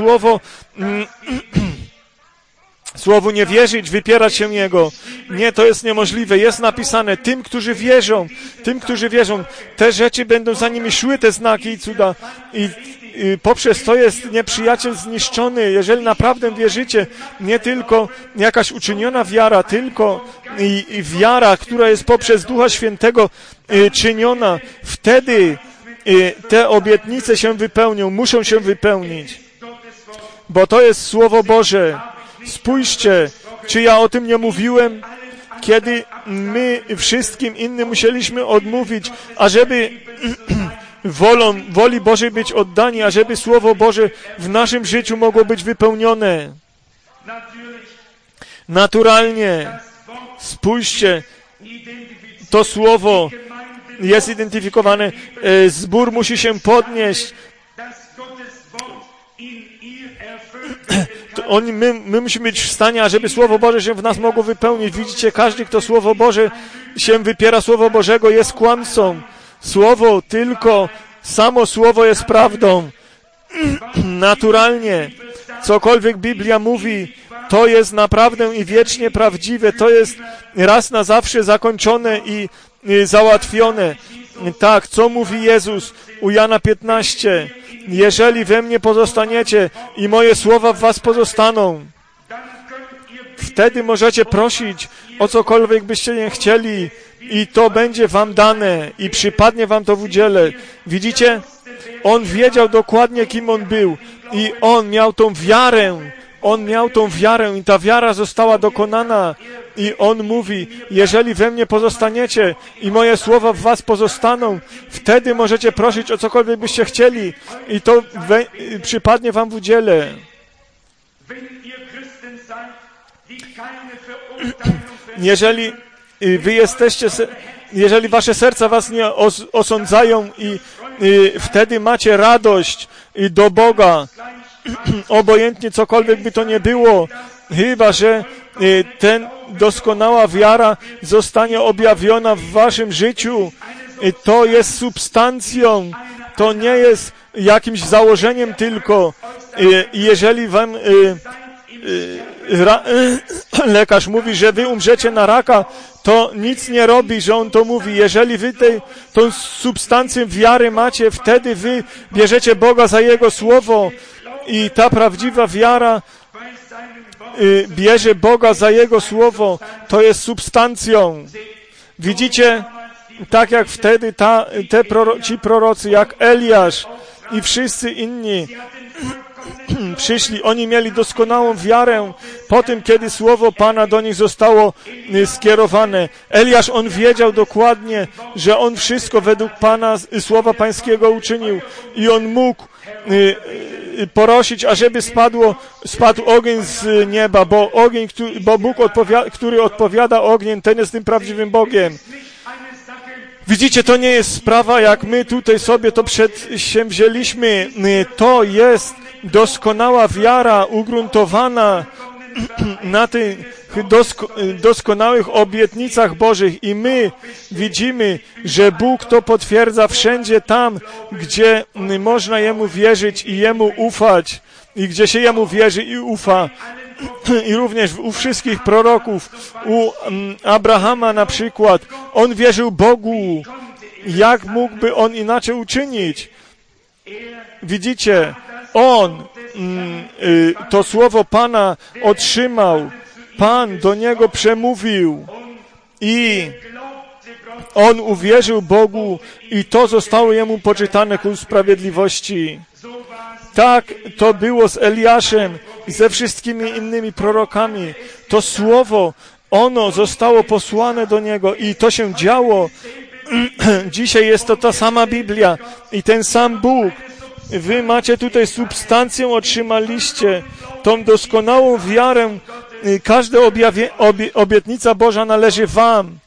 słowu nie wierzyć, wypierać się Jego. Nie, to jest niemożliwe. Jest napisane, tym, którzy wierzą, te rzeczy będą za nimi szły, te znaki i cuda. I poprzez to jest nieprzyjaciel zniszczony. Jeżeli naprawdę wierzycie, nie tylko jakaś uczyniona wiara, tylko i wiara, która jest poprzez Ducha Świętego czyniona, wtedy te obietnice się wypełnią, muszą się wypełnić. Bo to jest Słowo Boże. Spójrzcie, czy ja o tym nie mówiłem, kiedy my wszystkim innym musieliśmy odmówić, ażeby woli Bożej być oddani, ażeby Słowo Boże w naszym życiu mogło być wypełnione. Naturalnie. Spójrzcie, to Słowo jest identyfikowane. Zbór musi się podnieść. My musimy być w stanie, ażeby Słowo Boże się w nas mogło wypełnić. Widzicie, każdy, kto Słowo Boże się wypiera Słowo Bożego, jest kłamcą. Samo Słowo jest prawdą. Naturalnie. Cokolwiek Biblia mówi, to jest naprawdę i wiecznie prawdziwe. To jest raz na zawsze zakończone i załatwione. Tak, co mówi Jezus u Jana 15? Jeżeli we mnie pozostaniecie i moje słowa w was pozostaną, wtedy możecie prosić o cokolwiek byście nie chcieli i to będzie wam dane i przypadnie wam to w udziale. Widzicie? On wiedział dokładnie, kim on był i on miał tą wiarę. I ta wiara została dokonana. I on mówi, jeżeli we mnie pozostaniecie i moje słowa w was pozostaną, wtedy możecie prosić o cokolwiek byście chcieli i to przypadnie wam w udziale. Jeżeli wy jesteście, jeżeli wasze serca was nie osądzają i wtedy macie radość do Boga, obojętnie cokolwiek by to nie było, chyba że ten doskonała wiara zostanie objawiona w waszym życiu. To jest substancją, to nie jest jakimś założeniem tylko. Jeżeli wam lekarz mówi, że wy umrzecie na raka, to nic nie robi, że on to mówi. Jeżeli wy tą substancję wiary macie, wtedy wy bierzecie Boga za Jego Słowo i ta prawdziwa wiara bierze Boga za Jego Słowo. To jest substancją. Widzicie? Tak jak wtedy ci prorocy, jak Eliasz i wszyscy inni przyszli, oni mieli doskonałą wiarę po tym, kiedy Słowo Pana do nich zostało skierowane. Eliasz, on wiedział dokładnie, że on wszystko według Słowa Pańskiego uczynił i on mógł prosić, ażeby spadł ogień z nieba, bo Bóg, który odpowiada ogniem, ten jest tym prawdziwym Bogiem. Widzicie, to nie jest sprawa, jak my tutaj sobie to przedsięwzięliśmy. To jest doskonała wiara ugruntowana na tych doskonałych obietnicach Bożych i my widzimy, że Bóg to potwierdza wszędzie tam, gdzie można Jemu wierzyć i Jemu ufać i gdzie się Jemu wierzy i ufa. I również u wszystkich proroków, u Abrahama na przykład, on wierzył Bogu. Jak mógłby on inaczej uczynić? Widzicie, on to słowo Pana otrzymał. Pan do niego przemówił i on uwierzył Bogu i to zostało jemu poczytane ku sprawiedliwości. Tak to było z Eliaszem i ze wszystkimi innymi prorokami. To słowo, ono zostało posłane do niego i to się działo. Dzisiaj jest to ta sama Biblia i ten sam Bóg. Wy macie tutaj substancję, otrzymaliście tą doskonałą wiarę. Każda obietnica Boża należy wam.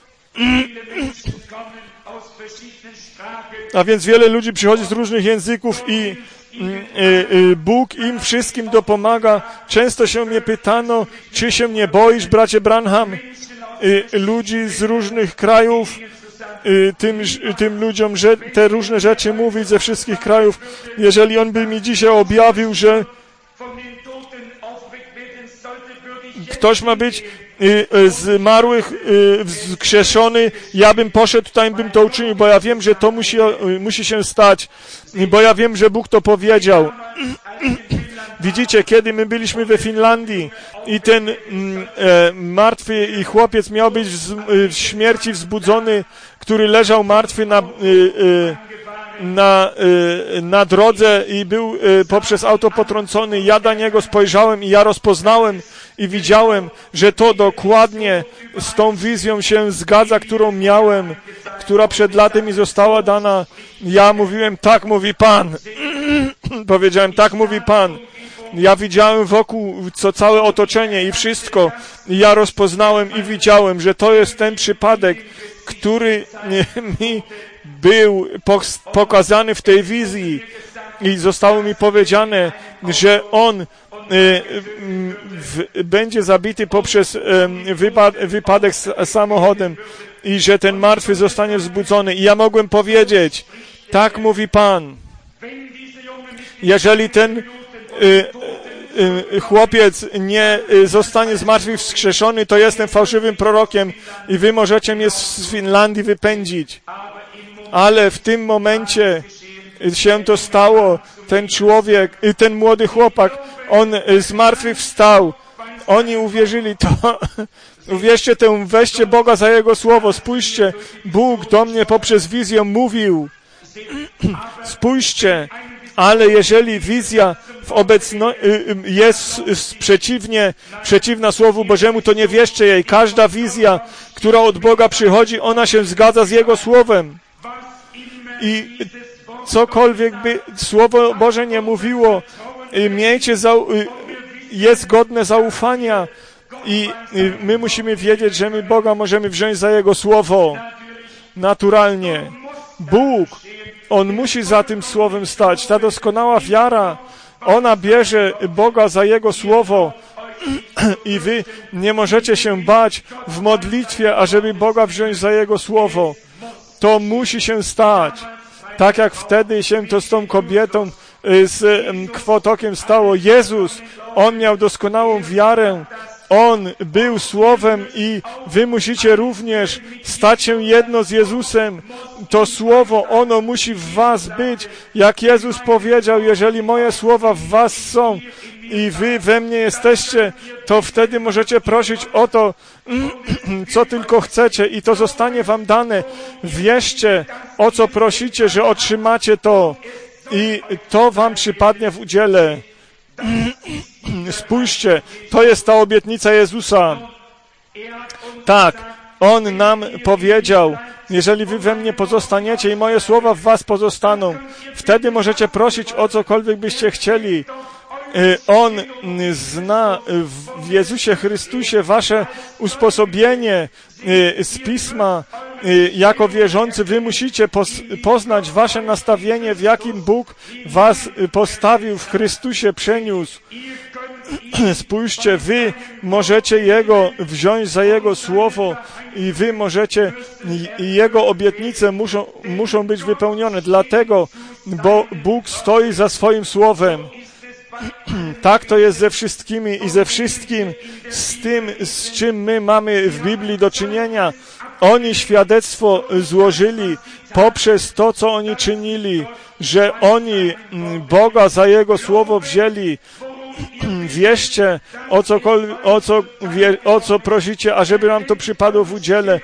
A więc wiele ludzi przychodzi z różnych języków i Bóg im wszystkim dopomaga. Często się mnie pytano, czy się nie boisz, bracie Branham, ludzi z różnych krajów, tym ludziom, że te różne rzeczy mówić ze wszystkich krajów. Jeżeli on by mi dzisiaj objawił, że ktoś ma być zmarłych wskrzeszony, ja bym poszedł tutaj, bym to uczynił, bo ja wiem, że to musi się stać, bo ja wiem, że Bóg to powiedział. Widzicie, kiedy my byliśmy we Finlandii i ten martwy i chłopiec miał być w śmierci wzbudzony, który leżał martwy na drodze i był poprzez auto potrącony. Ja na niego spojrzałem i ja rozpoznałem i widziałem, że to dokładnie z tą wizją się zgadza, którą miałem, która przed laty mi została dana. Ja mówiłem, tak mówi Pan. Powiedziałem, tak mówi Pan. Ja widziałem wokół całe otoczenie i wszystko. I ja rozpoznałem i widziałem, że to jest ten przypadek, który mi był pokazany w tej wizji i zostało mi powiedziane, że on będzie zabity poprzez wypadek z samochodem i że ten martwy zostanie wzbudzony. I ja mogłem powiedzieć, tak mówi Pan. Jeżeli ten chłopiec nie zostanie zmartwychwskrzeszony, to jestem fałszywym prorokiem i wy możecie mnie z Finlandii wypędzić. Ale w tym momencie się to stało. Ten człowiek, ten młody chłopak, on zmartwychwstał. Oni uwierzyli to. Uwierzcie temu, weźcie Boga za Jego słowo. Spójrzcie, Bóg do mnie poprzez wizję mówił. Spójrzcie, ale jeżeli wizja jest przeciwna Słowu Bożemu, to nie wierzcie jej. Każda wizja, która od Boga przychodzi, ona się zgadza z Jego Słowem. I cokolwiek by Słowo Boże nie mówiło, jest godne zaufania i my musimy wiedzieć, że my Boga możemy wziąć za Jego Słowo. Naturalnie. Bóg, On musi za tym Słowem stać. Ta doskonała wiara, ona bierze Boga za Jego Słowo i wy nie możecie się bać w modlitwie, ażeby Boga wziąć za Jego Słowo. To musi się stać. Tak jak wtedy się to z tą kobietą z kwotokiem stało. Jezus, On miał doskonałą wiarę. On był Słowem i wy musicie również stać się jedno z Jezusem. To Słowo, ono musi w was być. Jak Jezus powiedział, jeżeli moje słowa w was są i wy we mnie jesteście, to wtedy możecie prosić o to, co tylko chcecie i to zostanie wam dane. Wierzcie, o co prosicie, że otrzymacie to i to wam przypadnie w udziale. Spójrzcie, to jest ta obietnica Jezusa. Tak, On nam powiedział, jeżeli wy we mnie pozostaniecie i moje słowa w was pozostaną, wtedy możecie prosić o cokolwiek byście chcieli. On zna w Jezusie Chrystusie wasze usposobienie z Pisma. Jako wierzący wy musicie poznać wasze nastawienie, w jakim Bóg was postawił, w Chrystusie przeniósł. Spójrzcie, wy możecie Jego wziąć za Jego Słowo i wy możecie, Jego obietnice muszą być wypełnione. Dlatego, bo Bóg stoi za swoim Słowem. Tak to jest ze wszystkimi i ze wszystkim z tym, z czym my mamy w Biblii do czynienia. Oni świadectwo złożyli poprzez to, co oni czynili, że oni Boga za Jego słowo wzięli. Wierzcie, o co prosicie, ażeby nam to przypadło w udziale.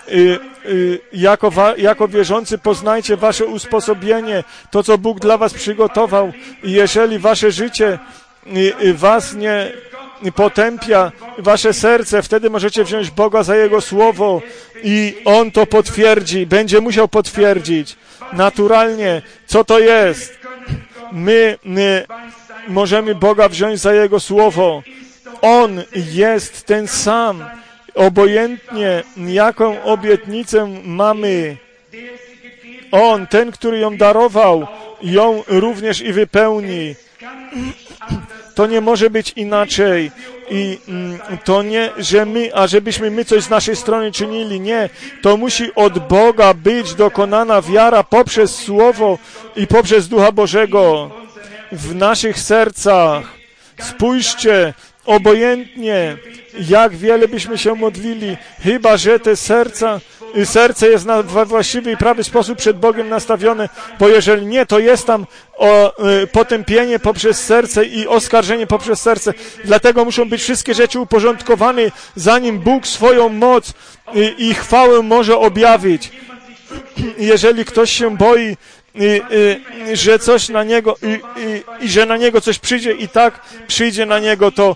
Jako wierzący poznajcie wasze usposobienie, to, co Bóg dla was przygotował. I jeżeli wasze życie was nie potępia, wasze serce, wtedy możecie wziąć Boga za Jego słowo i On to potwierdzi, będzie musiał potwierdzić. Naturalnie, co to jest? My możemy Boga wziąć za Jego słowo. On jest ten sam. Obojętnie, jaką obietnicę mamy. On, ten, który ją darował, ją również i wypełni. To nie może być inaczej. I to nie, że żebyśmy my coś z naszej strony czynili. Nie. To musi od Boga być dokonana wiara poprzez Słowo i poprzez Ducha Bożego w naszych sercach. Spójrzcie, obojętnie, jak wiele byśmy się modlili, chyba że te serce jest we właściwy i prawy sposób przed Bogiem nastawione, bo jeżeli nie, to jest tam potępienie poprzez serce i oskarżenie poprzez serce. Dlatego muszą być wszystkie rzeczy uporządkowane, zanim Bóg swoją moc i chwałę może objawić. Jeżeli ktoś się boi, że coś na niego i że na niego coś przyjdzie i tak przyjdzie na niego, to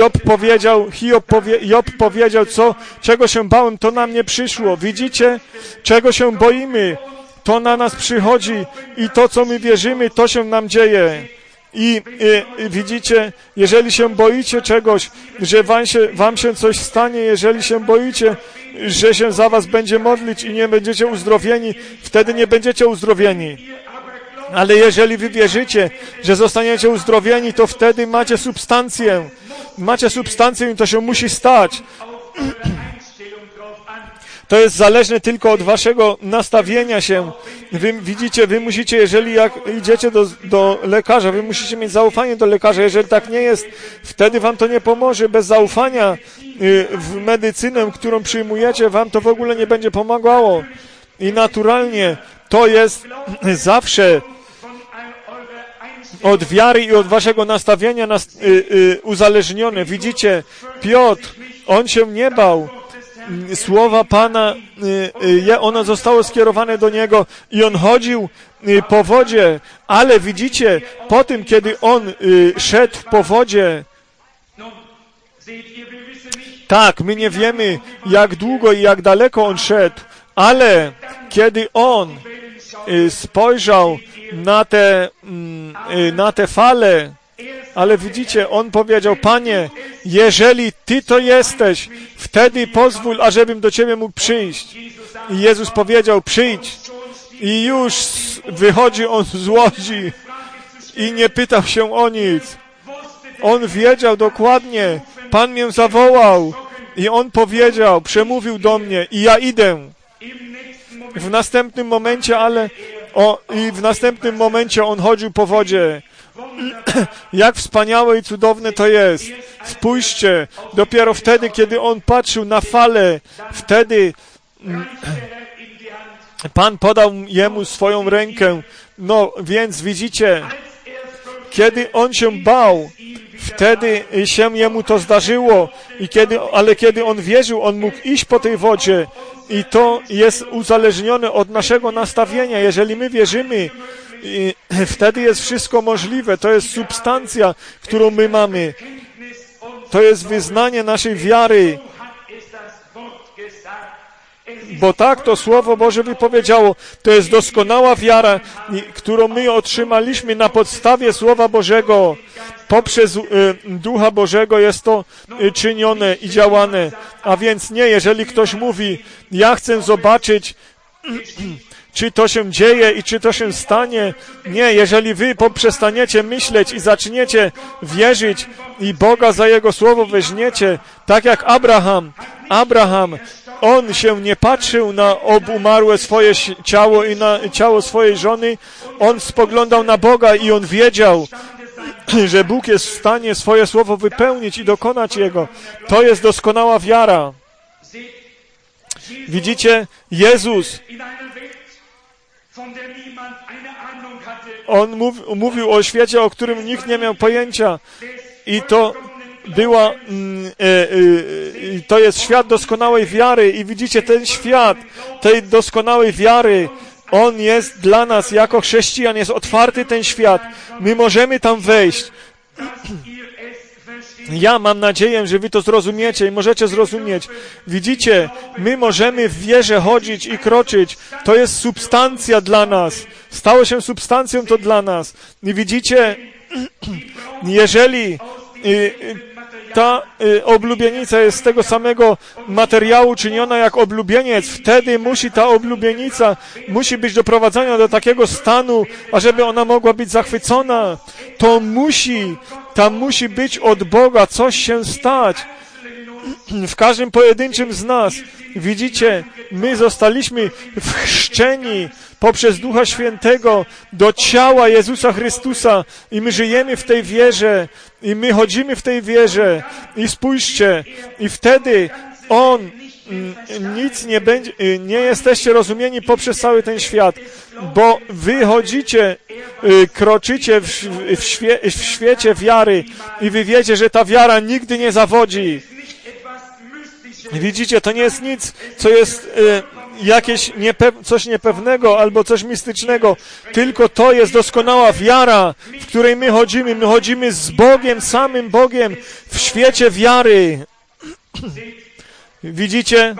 Job powiedział, czego się bałem, to na mnie przyszło. Widzicie, czego się boimy, to na nas przychodzi i to, co my wierzymy, to się nam dzieje. I widzicie, jeżeli się boicie czegoś, że wam się coś stanie, jeżeli się boicie, że się za was będzie modlić i nie będziecie uzdrowieni, wtedy nie będziecie uzdrowieni. Ale jeżeli wy wierzycie, że zostaniecie uzdrowieni, to wtedy macie substancję. Macie substancję i to się musi stać. To jest zależne tylko od waszego nastawienia się. Wy widzicie, wy musicie, jeżeli jak idziecie do lekarza, wy musicie mieć zaufanie do lekarza. Jeżeli tak nie jest, wtedy wam to nie pomoże. Bez zaufania w medycynę, którą przyjmujecie, wam to w ogóle nie będzie pomagało. I naturalnie to jest zawsze od wiary i od waszego nastawienia uzależnione. Widzicie, Piotr, on się nie bał. Słowa Pana, ono zostało skierowane do niego i on chodził po wodzie, ale widzicie, po tym, kiedy on szedł po wodzie, tak, my nie wiemy, jak długo i jak daleko on szedł, ale kiedy on spojrzał na te fale, ale widzicie, on powiedział, Panie, jeżeli Ty to jesteś, wtedy pozwól, ażebym do Ciebie mógł przyjść. I Jezus powiedział, przyjdź. I już wychodzi on z łodzi i nie pytał się o nic. On wiedział dokładnie, Pan mnie zawołał i on powiedział, przemówił do mnie i ja idę. W następnym momencie on chodził po wodzie. Jak wspaniałe i cudowne to jest. Spójrzcie, dopiero wtedy, kiedy on patrzył na falę, wtedy Pan podał jemu swoją rękę. No, więc widzicie, kiedy on się bał, wtedy się jemu to zdarzyło. Ale kiedy on wierzył, on mógł iść po tej wodzie. I to jest uzależnione od naszego nastawienia. Jeżeli my wierzymy, wtedy jest wszystko możliwe. To jest substancja, którą my mamy. To jest wyznanie naszej wiary. Bo tak to Słowo Boże wypowiedziało. To jest doskonała wiara, którą my otrzymaliśmy na podstawie Słowa Bożego. Poprzez Ducha Bożego jest to czynione i działane. A więc nie, jeżeli ktoś mówi, ja chcę zobaczyć, czy to się dzieje i czy to się stanie. Nie, jeżeli wy poprzestaniecie myśleć i zaczniecie wierzyć i Boga za Jego Słowo weźmiecie, tak jak Abraham, on się nie patrzył na obumarłe swoje ciało i na ciało swojej żony, on spoglądał na Boga i on wiedział, że Bóg jest w stanie swoje słowo wypełnić i dokonać Jego. To jest doskonała wiara. Widzicie, Jezus, On mówił o świecie, o którym nikt nie miał pojęcia. I to jest świat doskonałej wiary. I widzicie, ten świat tej doskonałej wiary, on jest dla nas jako chrześcijan, jest otwarty ten świat. My możemy tam wejść. Ja mam nadzieję, że wy to zrozumiecie i możecie zrozumieć. Widzicie, my możemy w wierze chodzić i kroczyć. To jest substancja dla nas. Stało się substancją to dla nas. I widzicie, jeżeli ta oblubienica jest z tego samego materiału czyniona jak oblubieniec, wtedy ta oblubienica musi być doprowadzona do takiego stanu, ażeby ona mogła być zachwycona. Tam musi być od Boga coś się stać. W każdym pojedynczym z nas. Widzicie, my zostaliśmy wchrzczeni poprzez Ducha Świętego do ciała Jezusa Chrystusa i my żyjemy w tej wierze i my chodzimy w tej wierze i spójrzcie, i wtedy nic nie będzie, nie jesteście rozumieni poprzez cały ten świat, bo wy chodzicie, kroczycie w świecie wiary i wy wiecie, że ta wiara nigdy nie zawodzi. Widzicie, to nie jest nic, co jest coś niepewnego albo coś mistycznego, tylko to jest doskonała wiara, w której my chodzimy. My chodzimy z Bogiem, samym Bogiem w świecie wiary. Widzicie,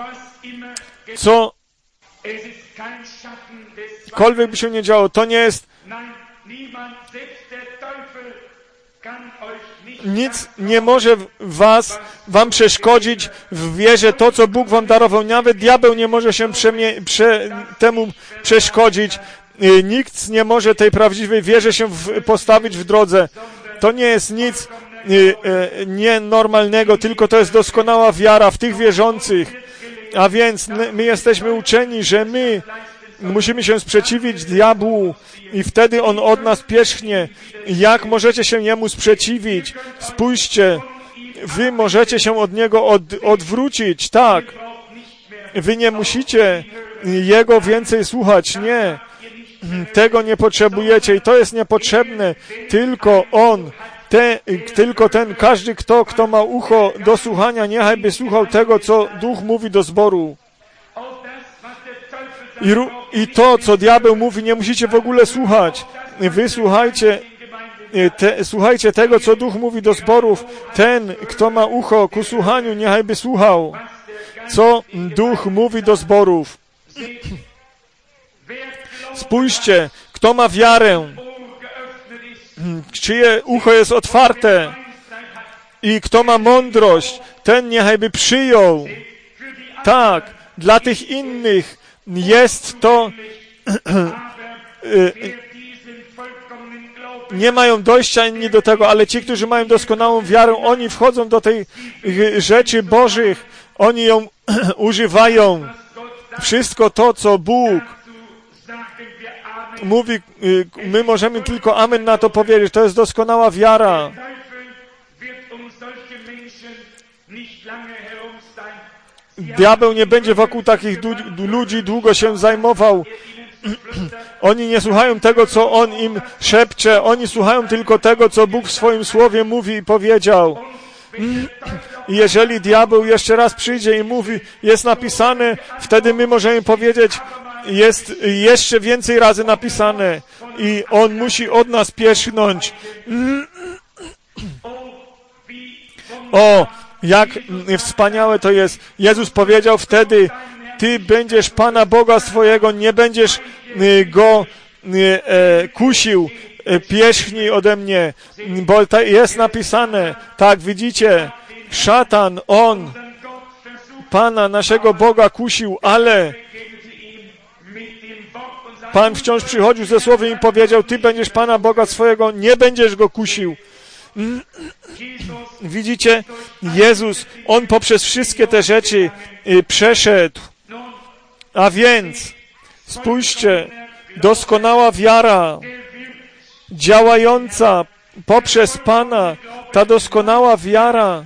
cokolwiek by się nie działo, to nie jest... Nic nie może wam przeszkodzić w wierze to, co Bóg wam darował. Nawet diabeł nie może się temu przeszkodzić. Nikt nie może tej prawdziwej wierze się postawić w drodze. To nie jest nic nienormalnego, tylko to jest doskonała wiara w tych wierzących. A więc my jesteśmy uczeni, że my musimy się sprzeciwić diabłu i wtedy on od nas pierzchnie. Jak możecie się jemu sprzeciwić? Spójrzcie, wy możecie się od niego odwrócić, tak. Wy nie musicie jego więcej słuchać, nie. Tego nie potrzebujecie i to jest niepotrzebne. Tylko każdy, kto ma ucho do słuchania, niechaj słuchał tego, co Duch mówi do zboru. I to, co diabeł mówi, nie musicie w ogóle słuchać. Wy słuchajcie tego, co Duch mówi do zborów. Ten, kto ma ucho ku słuchaniu, niechaj by słuchał, co Duch mówi do zborów. Spójrzcie, kto ma wiarę, czyje ucho jest otwarte i kto ma mądrość, ten niechaj by przyjął. Tak, dla tych innych jest to... nie mają dojścia inni do tego, ale ci, którzy mają doskonałą wiarę, oni wchodzą do tej rzeczy Bożych, oni ją używają. Wszystko to, co Bóg mówi, my możemy tylko amen na to powiedzieć. To jest doskonała wiara. Diabeł nie będzie wokół takich ludzi długo się zajmował. Oni nie słuchają tego, co on im szepcze. Oni słuchają tylko tego, co Bóg w swoim słowie mówi i powiedział. I jeżeli diabeł jeszcze raz przyjdzie i mówi, jest napisane, wtedy my możemy powiedzieć, jest jeszcze więcej razy napisane i on musi od nas pierzchnąć. O, jak wspaniałe to jest. Jezus powiedział wtedy, ty będziesz Pana Boga swojego, nie będziesz go kusił, pierzchnij ode mnie, bo jest napisane, tak widzicie, szatan, on Pana naszego Boga kusił, ale Pan wciąż przychodził ze słowem i powiedział, ty będziesz Pana Boga swojego, nie będziesz go kusił. Widzicie, Jezus, On poprzez wszystkie te rzeczy przeszedł. A więc, spójrzcie, doskonała wiara, działająca poprzez Pana ta doskonała wiara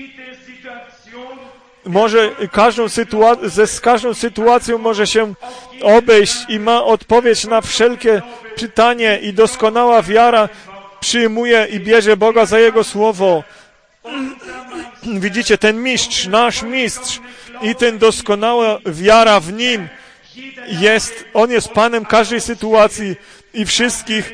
może z każdą sytuacją może się obejść i ma odpowiedź na wszelkie pytanie i doskonała wiara przyjmuje i bierze Boga za Jego słowo. Widzicie, ten mistrz, nasz mistrz i ten doskonała wiara w Nim On jest Panem każdej sytuacji i wszystkich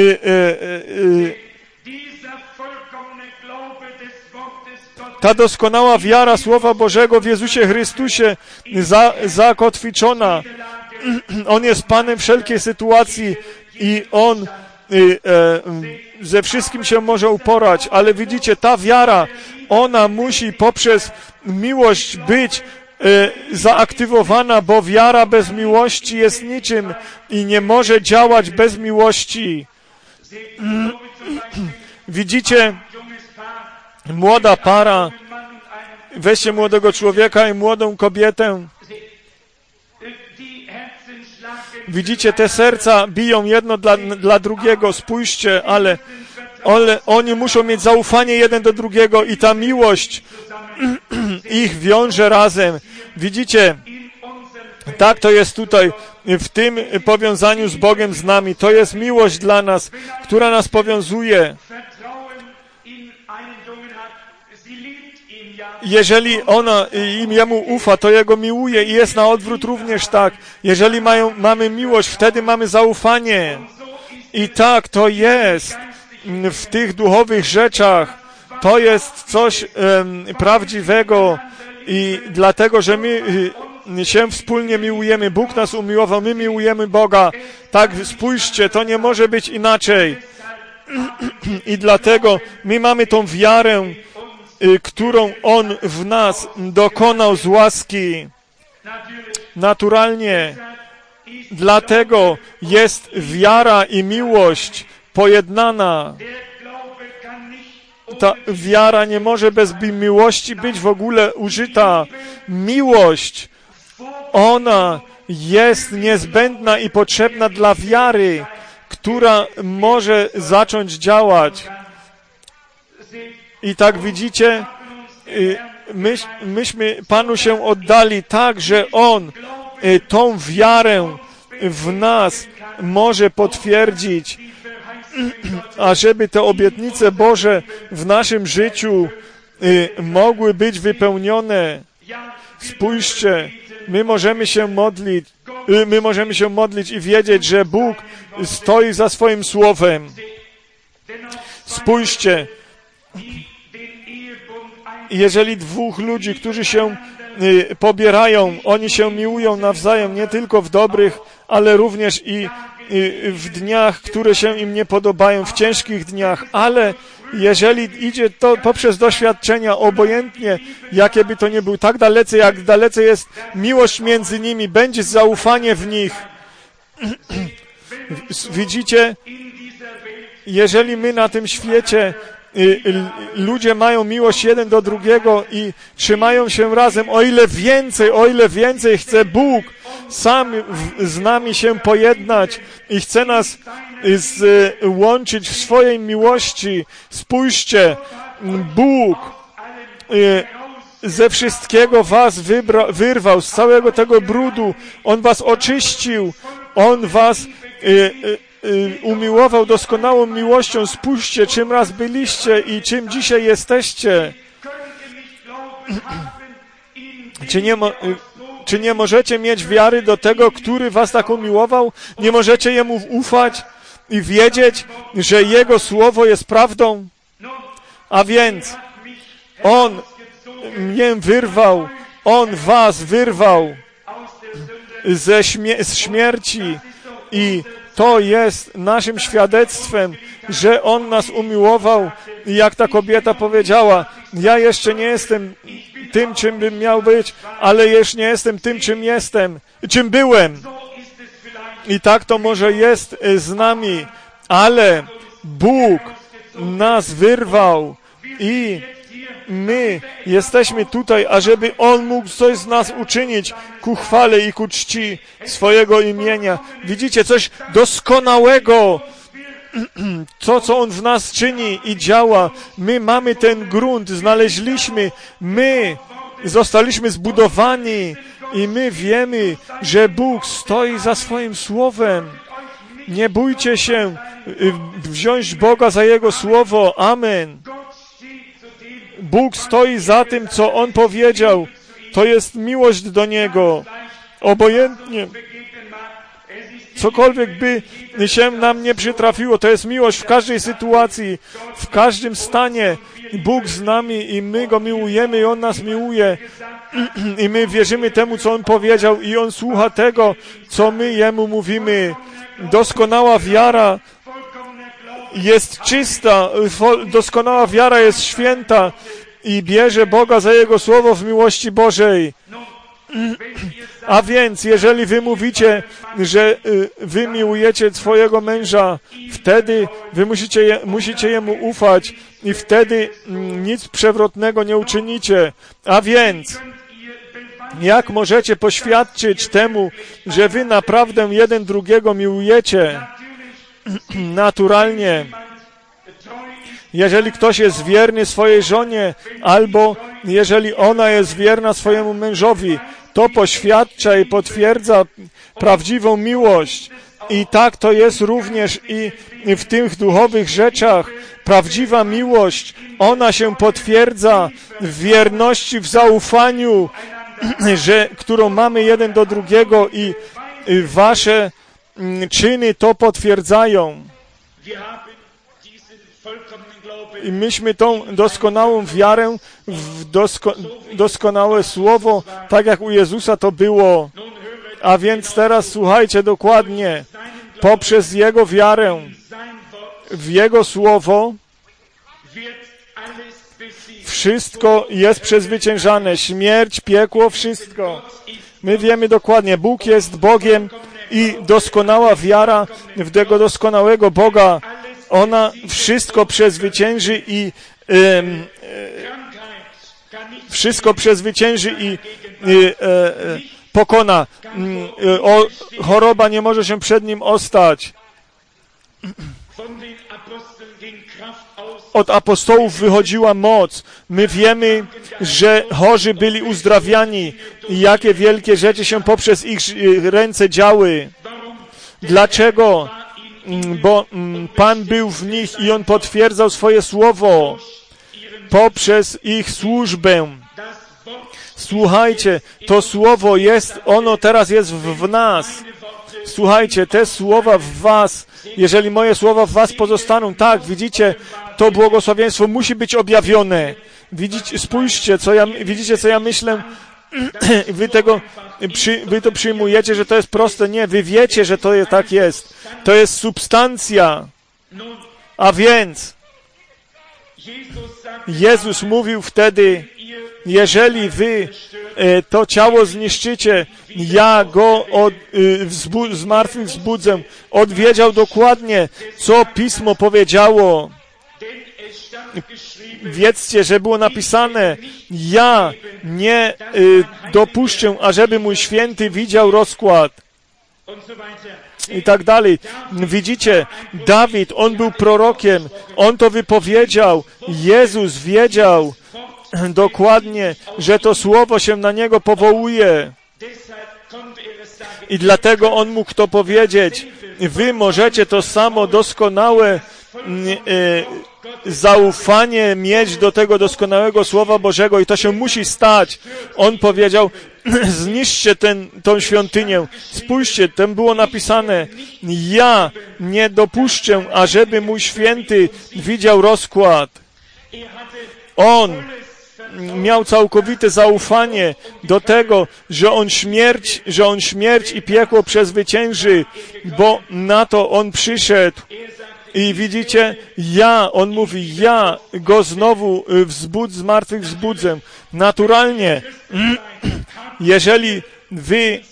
ta doskonała wiara Słowa Bożego w Jezusie Chrystusie zakotwiczona. On jest Panem wszelkiej sytuacji i On ze wszystkim się może uporać, ale widzicie, ta wiara, ona musi poprzez miłość być zaaktywowana, bo wiara bez miłości jest niczym i nie może działać bez miłości. Widzicie, młoda para, weźcie młodego człowieka i młodą kobietę. Widzicie, te serca biją jedno dla drugiego, spójrzcie, ale oni muszą mieć zaufanie jeden do drugiego i ta miłość ich wiąże razem. Widzicie, tak to jest tutaj, w tym powiązaniu z Bogiem z nami. To jest miłość dla nas, która nas powiązuje. Jeżeli ona jemu ufa, to jego miłuje i jest na odwrót również tak. Jeżeli mamy miłość, wtedy mamy zaufanie. I tak to jest w tych duchowych rzeczach. To jest coś prawdziwego i dlatego, że my się wspólnie miłujemy. Bóg nas umiłował, my miłujemy Boga. Tak, spójrzcie, to nie może być inaczej. I dlatego my mamy tą wiarę, którą On w nas dokonał z łaski. Naturalnie. Dlatego jest wiara i miłość pojednana. Ta wiara nie może bez miłości być w ogóle użyta. Miłość, ona jest niezbędna i potrzebna dla wiary, która może zacząć działać. I tak widzicie, myśmy Panu się oddali tak, że On tą wiarę w nas może potwierdzić, ażeby te obietnice Boże w naszym życiu mogły być wypełnione. Spójrzcie, my możemy się modlić i wiedzieć, że Bóg stoi za swoim słowem. Spójrzcie, jeżeli dwóch ludzi, którzy się pobierają, oni się miłują nawzajem, nie tylko w dobrych, ale również i w dniach, które się im nie podobają, w ciężkich dniach, ale jeżeli idzie to poprzez doświadczenia, obojętnie, jakie by to nie było, tak dalece, jak dalece jest miłość między nimi, będzie zaufanie w nich. Widzicie, jeżeli my na tym świecie ludzie mają miłość jeden do drugiego i trzymają się razem, o ile więcej chce Bóg sam z nami się pojednać i chce nas łączyć w swojej miłości. Spójrzcie, Bóg ze wszystkiego was wyrwał, z całego tego brudu. On was oczyścił, On was umiłował doskonałą miłością. Spójrzcie, czym raz byliście i czym dzisiaj jesteście. Czy nie możecie mieć wiary do tego, który was tak umiłował? Nie możecie Jemu ufać i wiedzieć, że Jego Słowo jest prawdą? A więc On mnie wyrwał, On was wyrwał z śmierci i to jest naszym świadectwem, że On nas umiłował i jak ta kobieta powiedziała, ja jeszcze nie jestem tym, czym bym miał być, ale już nie jestem tym, czym byłem. I tak to może jest z nami, ale Bóg nas wyrwał i my jesteśmy tutaj, ażeby On mógł coś z nas uczynić ku chwale i ku czci swojego imienia. Widzicie, coś doskonałego to, co On w nas czyni i działa. My mamy ten grunt, znaleźliśmy, my zostaliśmy zbudowani i my wiemy, że Bóg stoi za swoim słowem. Nie bójcie się wziąć Boga za Jego słowo. Amen. Bóg stoi za tym, co On powiedział. To jest miłość do Niego. Obojętnie, cokolwiek by się nam nie przytrafiło, to jest miłość w każdej sytuacji, w każdym stanie. Bóg z nami i my Go miłujemy i On nas miłuje. I my wierzymy temu, co On powiedział i On słucha tego, co my Jemu mówimy. Doskonała wiara jest czysta, doskonała wiara jest święta i bierze Boga za Jego słowo w miłości Bożej. A więc, jeżeli wy mówicie, że wy miłujecie swojego męża, wtedy wy musicie jemu ufać i wtedy nic przewrotnego nie uczynicie. A więc, jak możecie poświadczyć temu, że wy naprawdę jeden drugiego miłujecie? Naturalnie. Jeżeli ktoś jest wierny swojej żonie, albo jeżeli ona jest wierna swojemu mężowi, to poświadcza i potwierdza prawdziwą miłość. I tak to jest również i w tych duchowych rzeczach. Prawdziwa miłość, ona się potwierdza w wierności, w zaufaniu, którą mamy jeden do drugiego i wasze czyny to potwierdzają. I myśmy tą doskonałą wiarę w doskonałe słowo, tak jak u Jezusa to było. A więc teraz słuchajcie dokładnie. Poprzez Jego wiarę w Jego słowo wszystko jest przezwyciężane. Śmierć, piekło, wszystko. My wiemy dokładnie. Bóg jest Bogiem i doskonała wiara w tego doskonałego Boga, ona wszystko przezwycięży i wszystko przezwycięży i pokona. Choroba nie może się przed nim ostać. Od apostołów wychodziła moc. My wiemy, że chorzy byli uzdrawiani i jakie wielkie rzeczy się poprzez ich ręce działy. Dlaczego? Bo Pan był w nich i On potwierdzał swoje słowo poprzez ich służbę. Słuchajcie, to słowo jest, ono teraz jest w nas. Słuchajcie, te słowa w was, jeżeli moje słowa w was pozostaną, tak, widzicie, to błogosławieństwo musi być objawione. Widzicie, spójrzcie, widzicie, co ja myślę? Wy to przyjmujecie, że to jest proste. Nie, wy wiecie, że to tak jest. To jest substancja. A więc Jezus mówił wtedy, jeżeli wy to ciało zniszczycie, ja go z martwych wzbudzę. Odwiedział dokładnie, co Pismo powiedziało. Wiedzcie, że było napisane, ja nie dopuszczę, ażeby mój święty widział rozkład. I tak dalej. Widzicie, Dawid, on był prorokiem, on to wypowiedział, Jezus wiedział dokładnie, że to słowo się na niego powołuje. I dlatego on mógł to powiedzieć. Wy możecie to samo doskonałe zaufanie mieć do tego doskonałego Słowa Bożego i to się musi stać. On powiedział, zniszczcie tą świątynię. Spójrzcie, tam było napisane, ja nie dopuszczę, ażeby mój święty widział rozkład. On miał całkowite zaufanie do tego, że on śmierć i piekło przezwycięży, bo na to on przyszedł. I widzicie, on mówi, ja go znowu z martwych wzbudzę. Naturalnie, jeżeli wy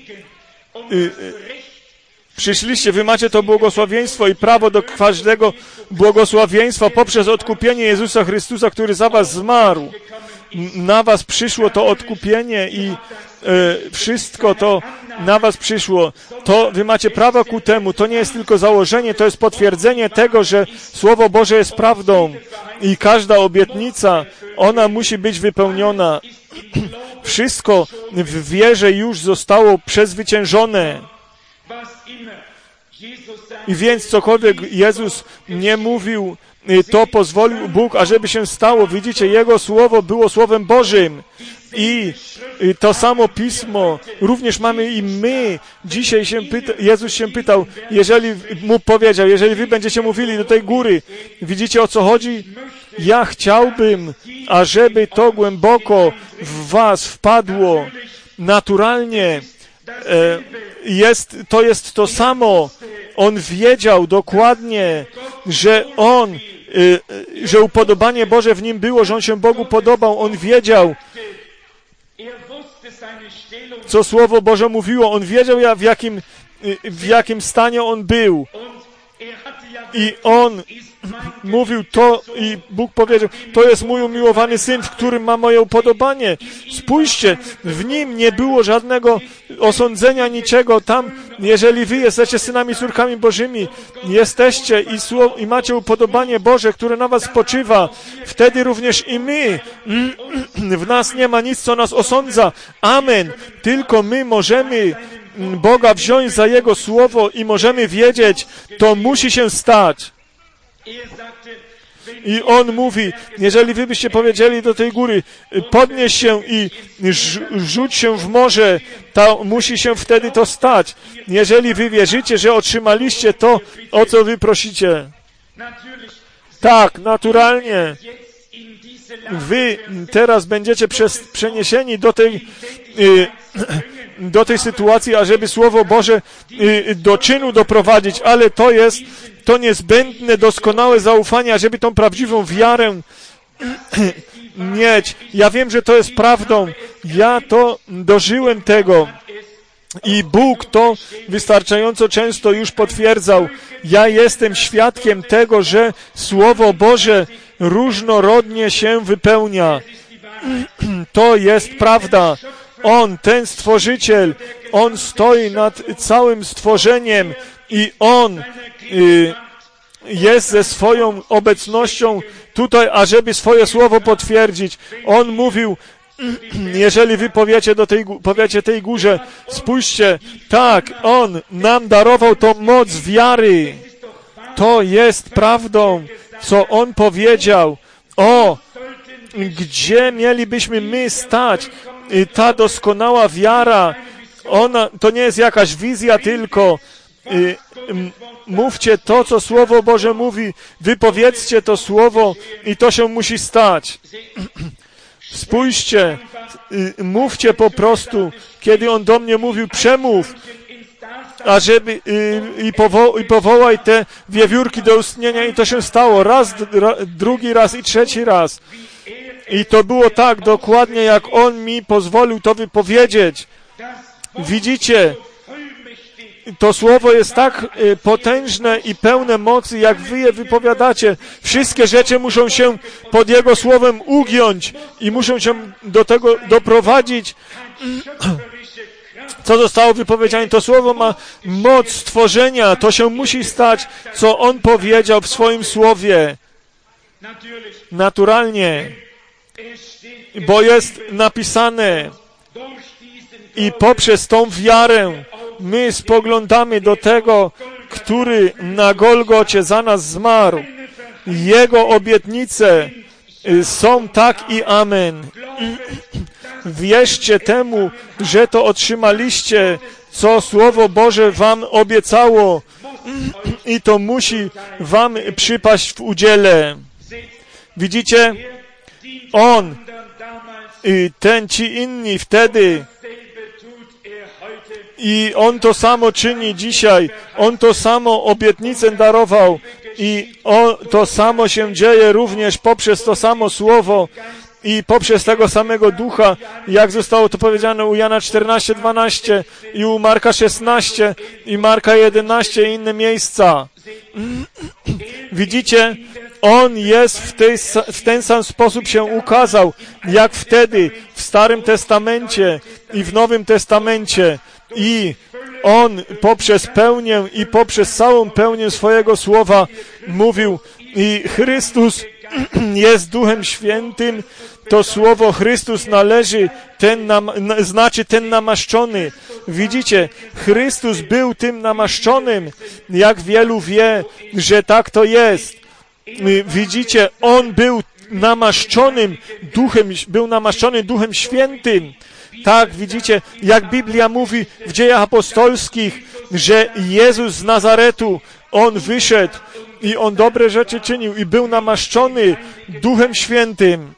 przyszliście, wy macie to błogosławieństwo i prawo do każdego błogosławieństwa poprzez odkupienie Jezusa Chrystusa, który za was zmarł. na was przyszło to odkupienie i wszystko to na was przyszło. To wy macie prawo ku temu. To nie jest tylko założenie, to jest potwierdzenie tego, że Słowo Boże jest prawdą i każda obietnica, ona musi być wypełniona. Wszystko w wierze już zostało przezwyciężone. I więc cokolwiek Jezus nie mówił, to pozwolił Bóg, ażeby się stało. Widzicie, Jego Słowo było Słowem Bożym. I to samo Pismo również mamy i my. Dzisiaj Jezus się pytał, jeżeli mu powiedział, jeżeli wy będziecie mówili do tej góry, widzicie, o co chodzi? Ja chciałbym, ażeby to głęboko w was wpadło. Naturalnie to jest to samo. On wiedział dokładnie, że upodobanie Boże w nim było, że on się Bogu podobał. On wiedział, co Słowo Boże mówiło. On wiedział, w jakim stanie on był. I on mówił to i Bóg powiedział, to jest mój umiłowany Syn, w którym ma moje upodobanie. Spójrzcie, w nim nie było żadnego osądzenia, niczego. Tam, jeżeli wy jesteście synami, córkami Bożymi, jesteście i macie upodobanie Boże, które na was spoczywa, wtedy również i my. W nas nie ma nic, co nas osądza. Amen. Tylko my możemy Boga wziąć za Jego Słowo i możemy wiedzieć, to musi się stać. I On mówi, jeżeli wy byście powiedzieli do tej góry, podnieś się i rzuć się w morze, to musi się wtedy to stać. Jeżeli wy wierzycie, że otrzymaliście to, o co wy prosicie. Tak, naturalnie. Wy teraz będziecie przeniesieni do tej sytuacji, ażeby Słowo Boże do czynu doprowadzić, ale to niezbędne, doskonałe zaufanie, ażeby tą prawdziwą wiarę mieć. Ja wiem, że to jest prawdą. Ja to dożyłem tego. I Bóg to wystarczająco często już potwierdzał. Ja jestem świadkiem tego, że Słowo Boże różnorodnie się wypełnia. To jest prawda. On, ten Stworzyciel, On stoi nad całym stworzeniem i On jest ze swoją obecnością tutaj, ażeby swoje słowo potwierdzić. On mówił, jeżeli wy powiecie tej górze, spójrzcie, tak, On nam darował tą moc wiary. To jest prawdą, co On powiedział. Gdzie mielibyśmy my stać? Ta doskonała wiara, to nie jest jakaś wizja tylko. Mówcie to, co Słowo Boże mówi, wypowiedzcie to Słowo i to się musi stać. Spójrzcie, mówcie po prostu, kiedy On do mnie mówił, przemów, ażeby i powołaj te wiewiórki do istnienia i to się stało raz, drugi raz i trzeci raz. I to było tak dokładnie, jak On mi pozwolił to wypowiedzieć. Widzicie, to Słowo jest tak potężne i pełne mocy, jak wy je wypowiadacie. Wszystkie rzeczy muszą się pod Jego Słowem ugiąć i muszą się do tego doprowadzić, co zostało wypowiedziane. To Słowo ma moc stworzenia. To się musi stać, co On powiedział w swoim Słowie. Naturalnie. Bo jest napisane i poprzez tą wiarę my spoglądamy do tego, który na Golgocie za nas zmarł. Jego obietnice są tak i amen. Wierzcie temu, że to otrzymaliście, co Słowo Boże wam obiecało i to musi wam przypaść w udziale. Widzicie? On i ci inni wtedy i On to samo czyni dzisiaj. On to samo obietnicę darował i to samo się dzieje również poprzez to samo Słowo i poprzez tego samego Ducha, jak zostało to powiedziane u Jana 14:12 i u Marka 16 i Marka 11 i inne miejsca. Widzicie? On jest w ten sam sposób się ukazał, jak wtedy w Starym Testamencie i w Nowym Testamencie. I On poprzez pełnię i poprzez całą pełnię swojego słowa mówił. I Chrystus jest Duchem Świętym. To słowo Chrystus należy, znaczy ten namaszczony. Widzicie, Chrystus był tym namaszczonym. Jak wielu wie, że tak to jest. Widzicie, On był namaszczonym Duchem Świętym. Tak, widzicie, jak Biblia mówi w Dziejach Apostolskich, że Jezus z Nazaretu, On wyszedł i On dobre rzeczy czynił i był namaszczony Duchem Świętym.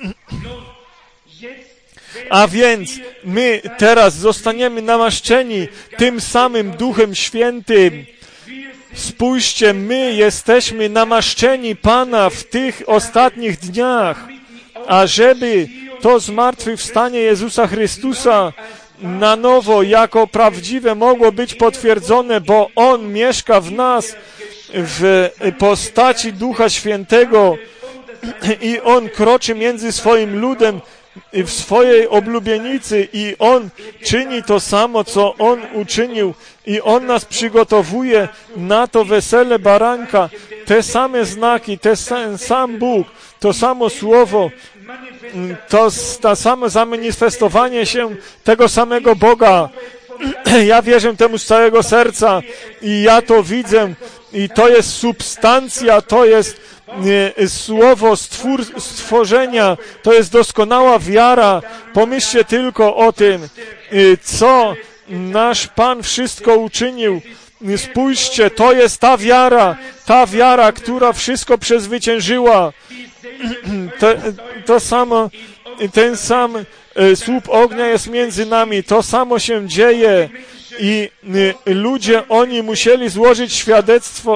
A więc my teraz zostaniemy namaszczeni tym samym Duchem Świętym. Spójrzcie, my jesteśmy namaszczeni Pana w tych ostatnich dniach, ażeby to zmartwychwstanie Jezusa Chrystusa na nowo jako prawdziwe mogło być potwierdzone, bo On mieszka w nas w postaci Ducha Świętego i On kroczy między swoim ludem w swojej oblubienicy i On czyni to samo, co On uczynił i On nas przygotowuje na to wesele baranka. Te same znaki, ten sam Bóg, to samo Słowo, to samo zamanifestowanie się tego samego Boga. Ja wierzę temu z całego serca i ja to widzę i to jest substancja, to jest słowo stworzenia, to jest doskonała wiara. Pomyślcie tylko o tym, co nasz Pan wszystko uczynił. Spójrzcie, to jest ta wiara, która wszystko przezwyciężyła. To samo, ten sam słup ognia jest między nami, to samo się dzieje i ludzie, oni musieli złożyć świadectwo,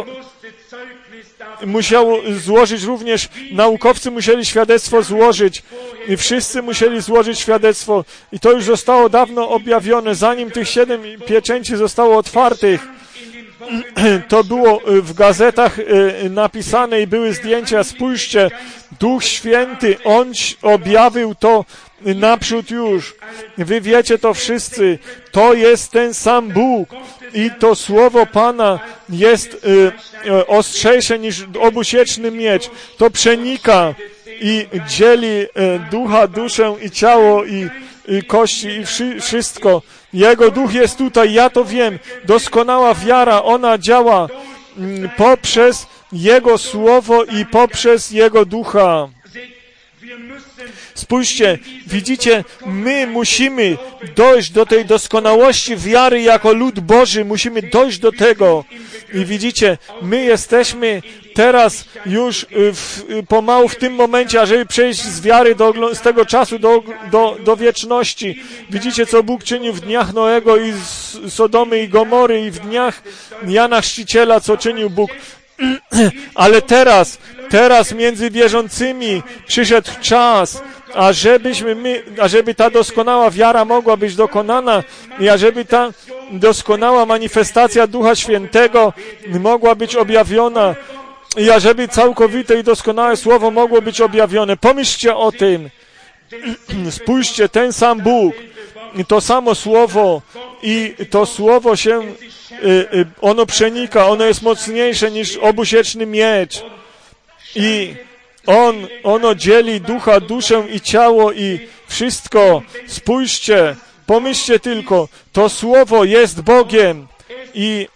również naukowcy musieli świadectwo złożyć i wszyscy musieli złożyć świadectwo i to już zostało dawno objawione, zanim tych 7 pieczęci zostało otwartych. To było w gazetach napisane i były zdjęcia. Spójrzcie, Duch Święty, On objawił to naprzód już. Wy wiecie to wszyscy. To jest ten sam Bóg i to Słowo Pana jest ostrzejsze niż obusieczny miecz. To przenika i dzieli ducha, duszę i ciało i kości i wszystko. Jego Duch jest tutaj, ja to wiem. Doskonała wiara, ona działa poprzez Jego Słowo i poprzez Jego Ducha. Spójrzcie, widzicie, my musimy dojść do tej doskonałości wiary jako lud Boży, musimy dojść do tego. I widzicie, my jesteśmy teraz już pomału w tym momencie, ażeby przejść z wiary z tego czasu do wieczności. Widzicie, co Bóg czynił w dniach Noego i Sodomy i Gomory i w dniach Jana Chrzciciela, co czynił Bóg. Ale teraz między wierzącymi przyszedł czas, ażeby ta doskonała wiara mogła być dokonana i ażeby ta doskonała manifestacja Ducha Świętego mogła być objawiona i ażeby całkowite i doskonałe Słowo mogło być objawione. Pomyślcie o tym. Spójrzcie, ten sam Bóg, to samo Słowo i to Słowo się, ono przenika, ono jest mocniejsze niż obusieczny miecz i ono dzieli ducha, duszę i ciało i wszystko. Spójrzcie, pomyślcie tylko, to Słowo jest Bogiem i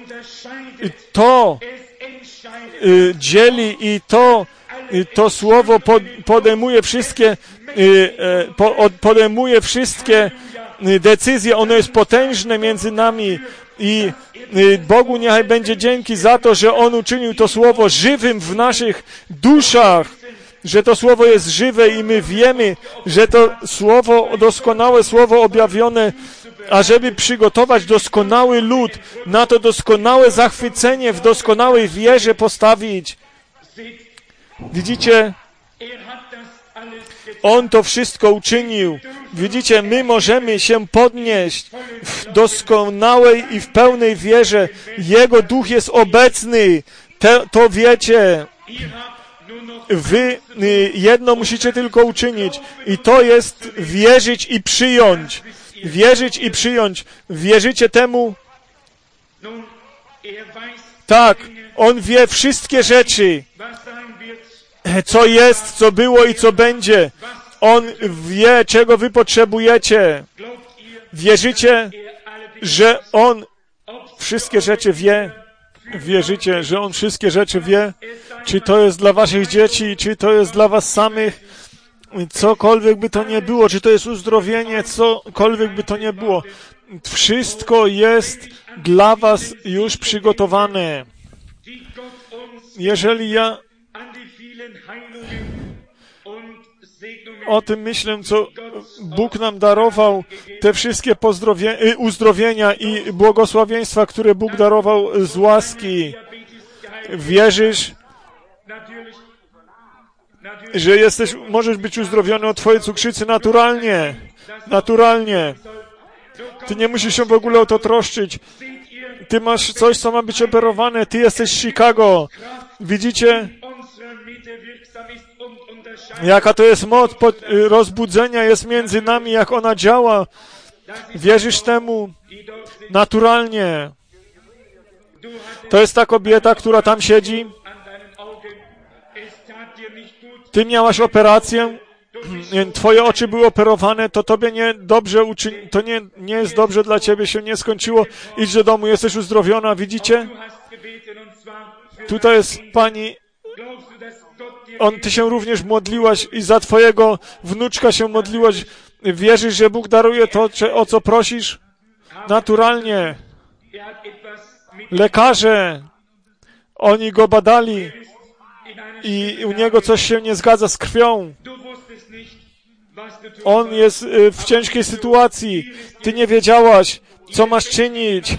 to dzieli i to Słowo podejmuje wszystkie decyzje, ono jest potężne między nami i Bogu niechaj będzie dzięki za to, że On uczynił to Słowo żywym w naszych duszach, że to Słowo jest żywe i my wiemy, że to Słowo, doskonałe Słowo objawione, ażeby przygotować doskonały lud, na to doskonałe zachwycenie, w doskonałej wierze postawić. Widzicie? On to wszystko uczynił. Widzicie, my możemy się podnieść w doskonałej i w pełnej wierze. Jego Duch jest obecny. To wiecie. wy jedno musicie tylko uczynić i to jest wierzyć i przyjąć. Wierzyć i przyjąć. Wierzycie temu? Tak, On wie wszystkie rzeczy, co jest, co było i co będzie. On wie, czego wy potrzebujecie. Wierzycie, że On wszystkie rzeczy wie? Wierzycie, że On wszystkie rzeczy wie? Czy to jest dla waszych dzieci, czy to jest dla was samych? Cokolwiek by to nie było, czy to jest uzdrowienie, cokolwiek by to nie było. Wszystko jest dla was już przygotowane. Jeżeli ja o tym myślę, co Bóg nam darował, te wszystkie uzdrowienia i błogosławieństwa, które Bóg darował z łaski. Wierzysz, że możesz być uzdrowiony od twojej cukrzycy naturalnie. Naturalnie. Ty nie musisz się w ogóle o to troszczyć. Ty masz coś, co ma być operowane. Ty jesteś z Chicago. Widzicie? Jaka to jest moc rozbudzenia jest między nami, jak ona działa. Wierzysz temu? Naturalnie. To jest ta kobieta, która tam siedzi. Ty miałaś operację, twoje oczy były operowane, to tobie to nie jest dobrze dla ciebie, się nie skończyło. Idź do domu, jesteś uzdrowiona, widzicie? Tutaj jest pani, ty się również modliłaś i za twojego wnuczka się modliłaś. Wierzysz, że Bóg daruje to, o co prosisz? Naturalnie. Lekarze, oni go badali i u niego coś się nie zgadza z krwią. On jest w ciężkiej sytuacji. Ty nie wiedziałaś, co masz czynić.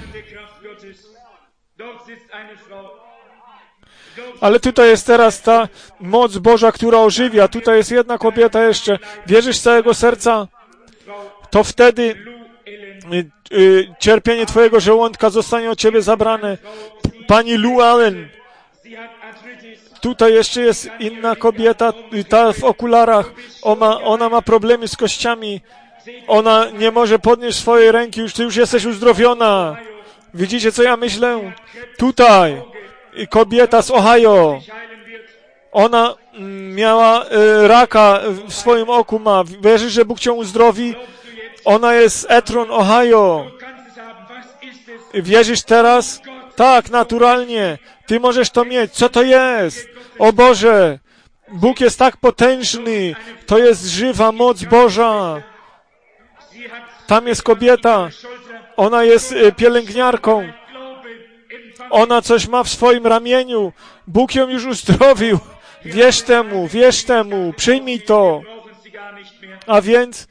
Ale tutaj jest teraz ta moc Boża, która ożywia. Tutaj jest jedna kobieta jeszcze. Wierzysz z całego serca? To wtedy cierpienie twojego żołądka zostanie od ciebie zabrane. Pani Lou Allen. Tutaj jeszcze jest inna kobieta, ta w okularach. Ona ma problemy z kościami. Ona nie może podnieść swojej ręki. Ty już jesteś uzdrowiona. Widzicie, co ja myślę? Tutaj kobieta z Ohio. Ona miała raka w swoim oku ma. Wierzysz, że Bóg cię uzdrowi? Ona jest z Etron, Ohio. Wierzysz teraz? Tak, naturalnie. Ty możesz to mieć. Co to jest? O Boże! Bóg jest tak potężny. To jest żywa moc Boża. Tam jest kobieta. Ona jest pielęgniarką. Ona coś ma w swoim ramieniu. Bóg ją już uzdrowił. Wierz temu. Przyjmij to. A więc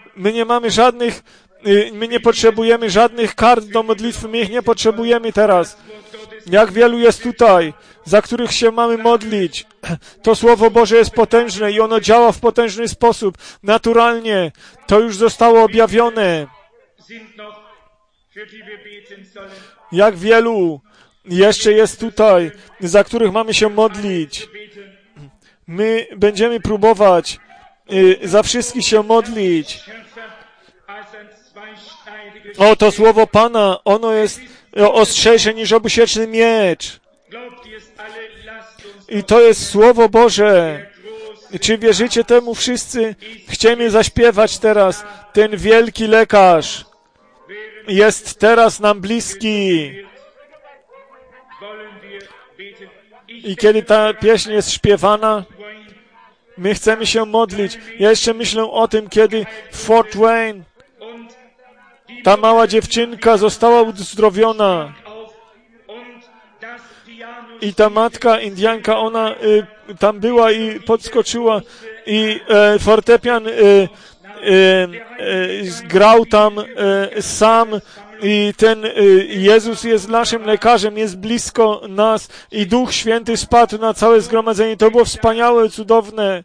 my nie potrzebujemy żadnych kart do modlitwy. My ich nie potrzebujemy teraz. Jak wielu jest tutaj, za których się mamy modlić. To Słowo Boże jest potężne i ono działa w potężny sposób. Naturalnie. To już zostało objawione. Jak wielu jeszcze jest tutaj, za których mamy się modlić. My będziemy próbować za wszystkich się modlić. O, to Słowo Pana, ono jest ostrzejsze niż obusieczny miecz. I to jest Słowo Boże. Czy wierzycie temu wszyscy? Chcemy zaśpiewać teraz. Ten wielki lekarz jest teraz nam bliski. I kiedy ta pieśń jest śpiewana, my chcemy się modlić. Ja jeszcze myślę o tym, kiedy w Fort Wayne ta mała dziewczynka została uzdrowiona. I ta matka Indianka, ona tam była i podskoczyła i fortepian grał tam sam i ten Jezus jest naszym lekarzem, jest blisko nas i Duch Święty spadł na całe zgromadzenie. To było wspaniałe, cudowne.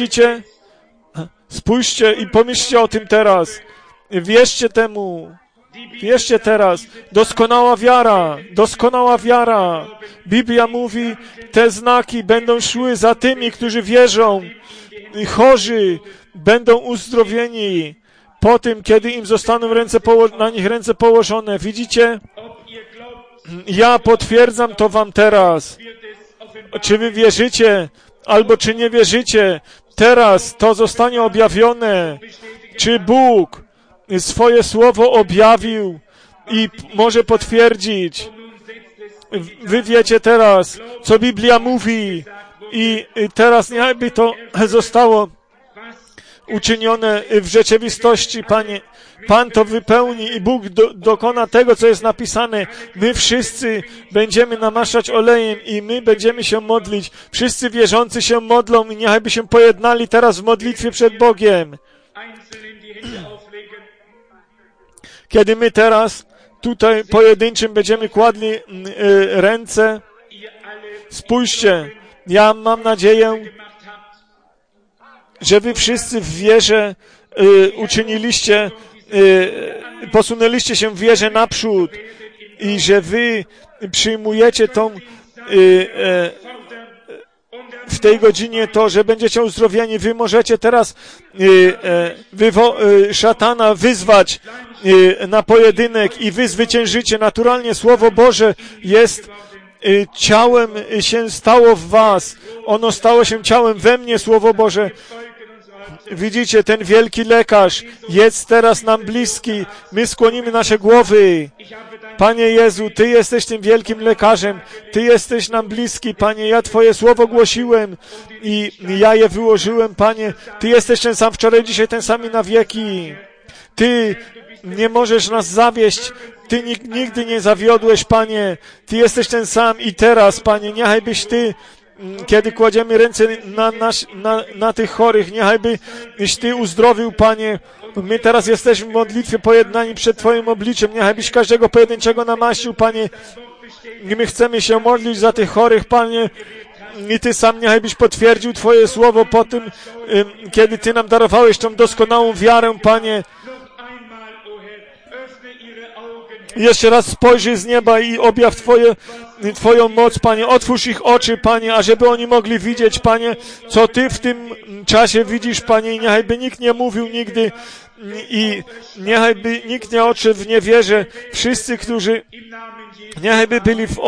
Widzicie? Spójrzcie i pomyślcie o tym teraz. Wierzcie temu. Wierzcie teraz, doskonała wiara. Biblia mówi, te znaki będą szły za tymi, którzy wierzą. Chorzy będą uzdrowieni po tym, kiedy im zostaną na nich ręce położone. Widzicie? Ja potwierdzam to wam teraz. Czy wy wierzycie, albo czy nie wierzycie, teraz to zostanie objawione. Czy Bóg swoje słowo objawił i może potwierdzić. Wy wiecie teraz, co Biblia mówi i teraz niechby to zostało uczynione w rzeczywistości, Panie. Pan to wypełni i Bóg dokona tego, co jest napisane. My wszyscy będziemy namaszczać olejem i my będziemy się modlić. Wszyscy wierzący się modlą i niechby się pojednali teraz w modlitwie przed Bogiem. Kiedy my teraz tutaj pojedynczym będziemy kładli ręce, spójrzcie, ja mam nadzieję, że wy wszyscy w wierze uczyniliście, posunęliście się w wierze naprzód i że wy przyjmujecie tą w tej godzinie to, że będziecie uzdrowieni. Wy możecie teraz szatana wyzwać na pojedynek i wy zwyciężycie. Naturalnie Słowo Boże jest ciałem, się stało w was. Ono stało się ciałem we mnie, Słowo Boże. Widzicie, ten wielki lekarz jest teraz nam bliski. My skłonimy nasze głowy. Panie Jezu, Ty jesteś tym wielkim lekarzem. Ty jesteś nam bliski, Panie. Ja Twoje słowo głosiłem i ja je wyłożyłem, Panie. Ty jesteś ten sam wczoraj, dzisiaj ten sam i na wieki. Ty nie możesz nas zawieść. Ty nigdy nie zawiodłeś, Panie. Ty jesteś ten sam i teraz, Panie. Niechajbyś Ty, kiedy kładziemy ręce na tych chorych, niechajbyś Ty uzdrowił, Panie. My teraz jesteśmy w modlitwie pojednani przed Twoim obliczem. Niechajbyś każdego pojedynczego namaścił, Panie. I my chcemy się modlić za tych chorych, Panie. I Ty sam niechajbyś potwierdził Twoje słowo po tym, kiedy Ty nam darowałeś tą doskonałą wiarę, Panie. Jeszcze raz spojrzyj z nieba i objaw Twoją moc, Panie. Otwórz ich oczy, Panie, ażeby oni mogli widzieć, Panie, co Ty w tym czasie widzisz, Panie. I niechajby nikt nie mówił nigdy i niechajby nikt nie odszedł w niewierze. Wszyscy, którzy niechajby byli w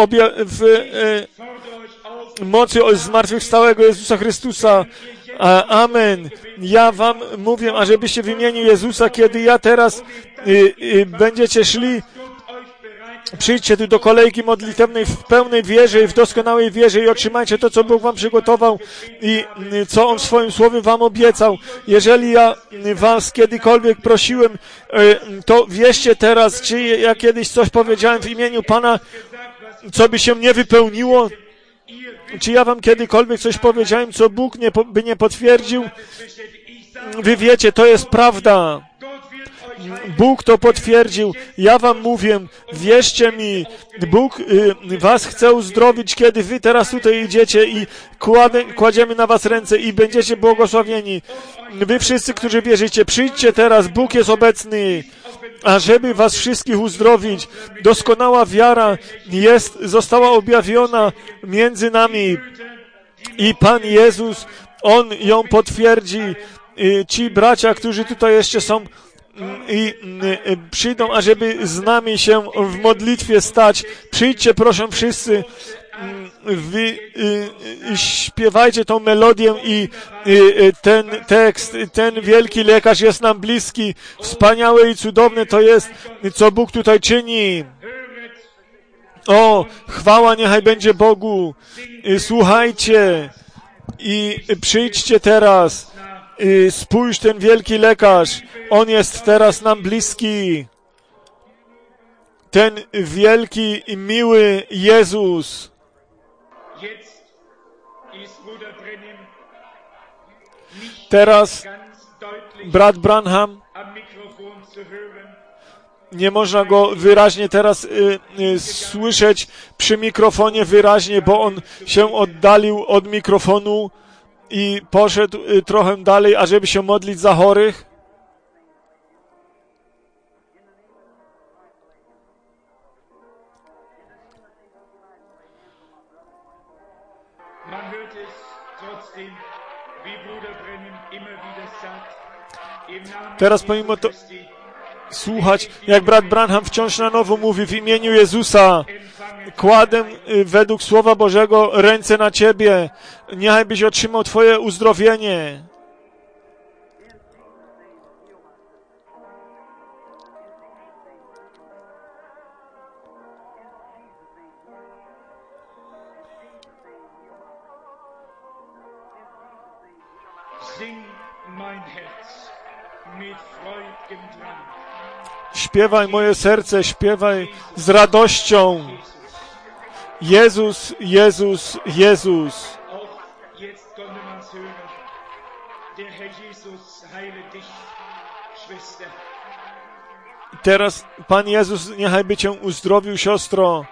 mocy zmartwychwstałego Jezusa Chrystusa. Amen. Ja wam mówię, ażebyście w imieniu Jezusa, kiedy ja teraz będziecie szli, przyjdźcie tu do kolejki modlitewnej w pełnej wierze i w doskonałej wierze i otrzymajcie to, co Bóg wam przygotował i co On w swoim słowie wam obiecał. Jeżeli ja was kiedykolwiek prosiłem, to wierzcie teraz, czy ja kiedyś coś powiedziałem w imieniu Pana, co by się nie wypełniło, czy ja wam kiedykolwiek coś powiedziałem, co Bóg by nie potwierdził. Wy wiecie, to jest prawda. Bóg to potwierdził. Ja wam mówię, wierzcie mi, Bóg was chce uzdrowić, kiedy wy teraz tutaj idziecie i kładziemy na was ręce i będziecie błogosławieni. Wy wszyscy, którzy wierzycie, przyjdźcie teraz, Bóg jest obecny, ażeby was wszystkich uzdrowić. Doskonała wiara została objawiona między nami i Pan Jezus, On ją potwierdzi. Ci bracia, którzy tutaj jeszcze są i przyjdą, ażeby z nami się w modlitwie stać. Przyjdźcie, proszę wszyscy, wy śpiewajcie tą melodię i ten tekst, ten wielki lekarz jest nam bliski. Wspaniałe i cudowne to jest, co Bóg tutaj czyni. O, chwała niechaj będzie Bogu. Słuchajcie i przyjdźcie teraz. Spójrz, ten wielki lekarz, on jest teraz nam bliski. Ten wielki i miły Jezus. Teraz brat Branham, nie można go wyraźnie teraz słyszeć przy mikrofonie wyraźnie, bo on się oddalił od mikrofonu i poszedł trochę dalej, ażeby się modlić za chorych. Teraz pomimo to słuchać, jak brat Branham wciąż na nowo mówi w imieniu Jezusa. Kładę według Słowa Bożego ręce na Ciebie. Niechaj byś otrzymał Twoje uzdrowienie. Śpiewaj moje serce, śpiewaj z radością. Jezus, Jezus, Jezus. Teraz Pan Jezus niechaj by Cię uzdrowił, siostro.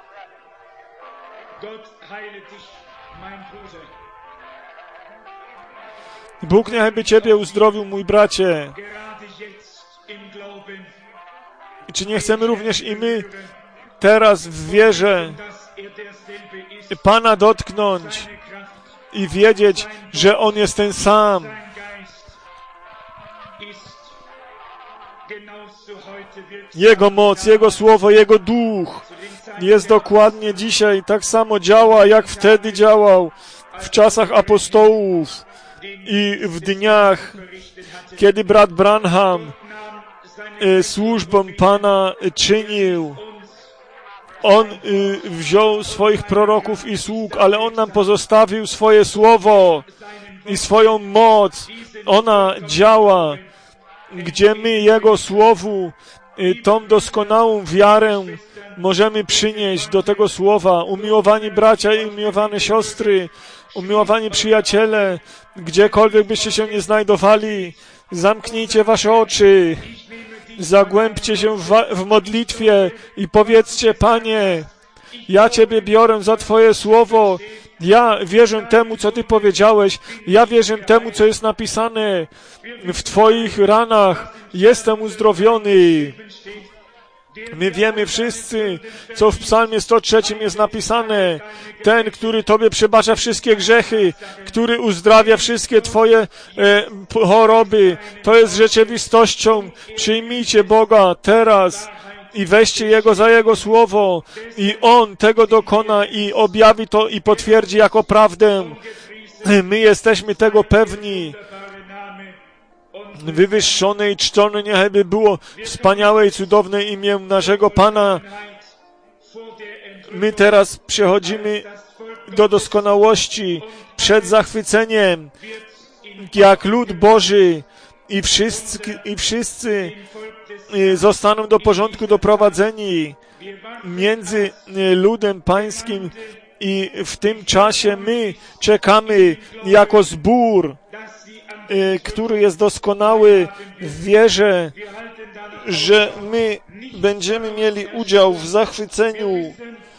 Bóg niechaj by Ciebie uzdrowił, mój bracie. Czy nie chcemy również i my teraz w wierze Pana dotknąć i wiedzieć, że On jest ten sam. Jego moc, Jego Słowo, Jego Duch jest dokładnie dzisiaj, tak samo działa, jak wtedy działał w czasach apostołów i w dniach, kiedy brat Branham służbą Pana czynił. On wziął swoich proroków i sług, ale On nam pozostawił swoje Słowo i swoją moc. Ona działa, gdzie my Jego Słowu tą doskonałą wiarę możemy przynieść do tego Słowa. Umiłowani bracia i umiłowane siostry, umiłowani przyjaciele, gdziekolwiek byście się nie znajdowali, zamknijcie wasze oczy, zagłębcie się w modlitwie i powiedzcie: Panie, ja Ciebie biorę za Twoje Słowo, ja wierzę temu, co Ty powiedziałeś, ja wierzę temu, co jest napisane w Twoich ranach, jestem uzdrowiony. My wiemy wszyscy, co w Psalmie 103 jest napisane. Ten, który Tobie przebacza wszystkie grzechy, który uzdrawia wszystkie Twoje choroby, to jest rzeczywistością. Przyjmijcie Boga teraz i weźcie Jego za Jego Słowo i On tego dokona i objawi to i potwierdzi jako prawdę. My jesteśmy tego pewni. Wywyższone i czczone niechaj by było wspaniałe i cudowne imię naszego Pana. My teraz przechodzimy do doskonałości przed zachwyceniem, jak lud Boży i wszyscy zostaną do porządku doprowadzeni między ludem pańskim i w tym czasie my czekamy jako zbór, który jest doskonały w wierze, że my będziemy mieli udział w zachwyceniu.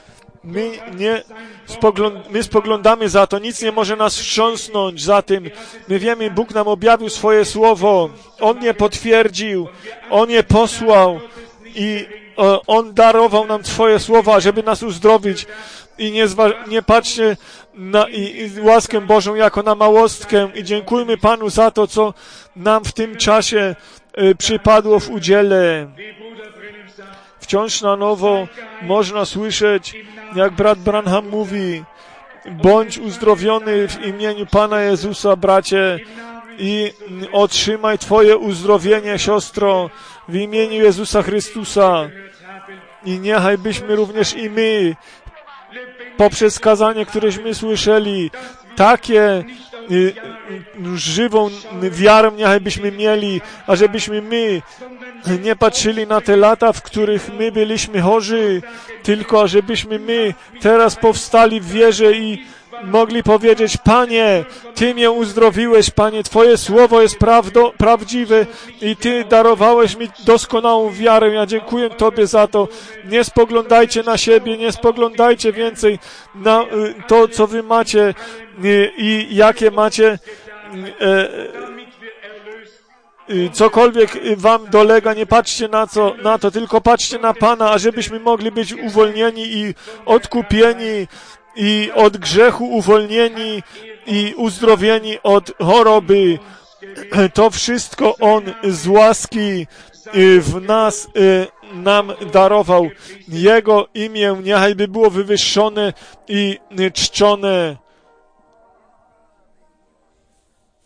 My spoglądamy za to, nic nie może nas wstrząsnąć za tym. My wiemy, Bóg nam objawił swoje Słowo, On je potwierdził, On je posłał i On darował nam swoje Słowa, żeby nas uzdrowić. I nie patrzcie na łaskę Bożą jako na małostkę i dziękujmy Panu za to, co nam w tym czasie przypadło w udziale. Wciąż na nowo można słyszeć, jak brat Branham mówi: bądź uzdrowiony w imieniu Pana Jezusa, bracie, i otrzymaj Twoje uzdrowienie, siostro, w imieniu Jezusa Chrystusa. I niechaj byśmy również i my poprzez kazanie, któreśmy słyszeli, takie żywą wiarę niechaj byśmy mieli, a żebyśmy my nie patrzyli na te lata, w których my byliśmy chorzy, tylko żebyśmy my teraz powstali w wierze i mogli powiedzieć: Panie, Ty mnie uzdrowiłeś, Panie, Twoje Słowo jest prawdziwe i Ty darowałeś mi doskonałą wiarę. Ja dziękuję Tobie za to. Nie spoglądajcie na siebie, nie spoglądajcie więcej na to, co Wy macie i jakie macie cokolwiek wam dolega, nie patrzcie na to, tylko patrzcie na Pana, ażebyśmy mogli być uwolnieni i odkupieni i od grzechu uwolnieni i uzdrowieni od choroby. To wszystko On z łaski w nas nam darował. Jego imię niechaj by było wywyższone i czczone.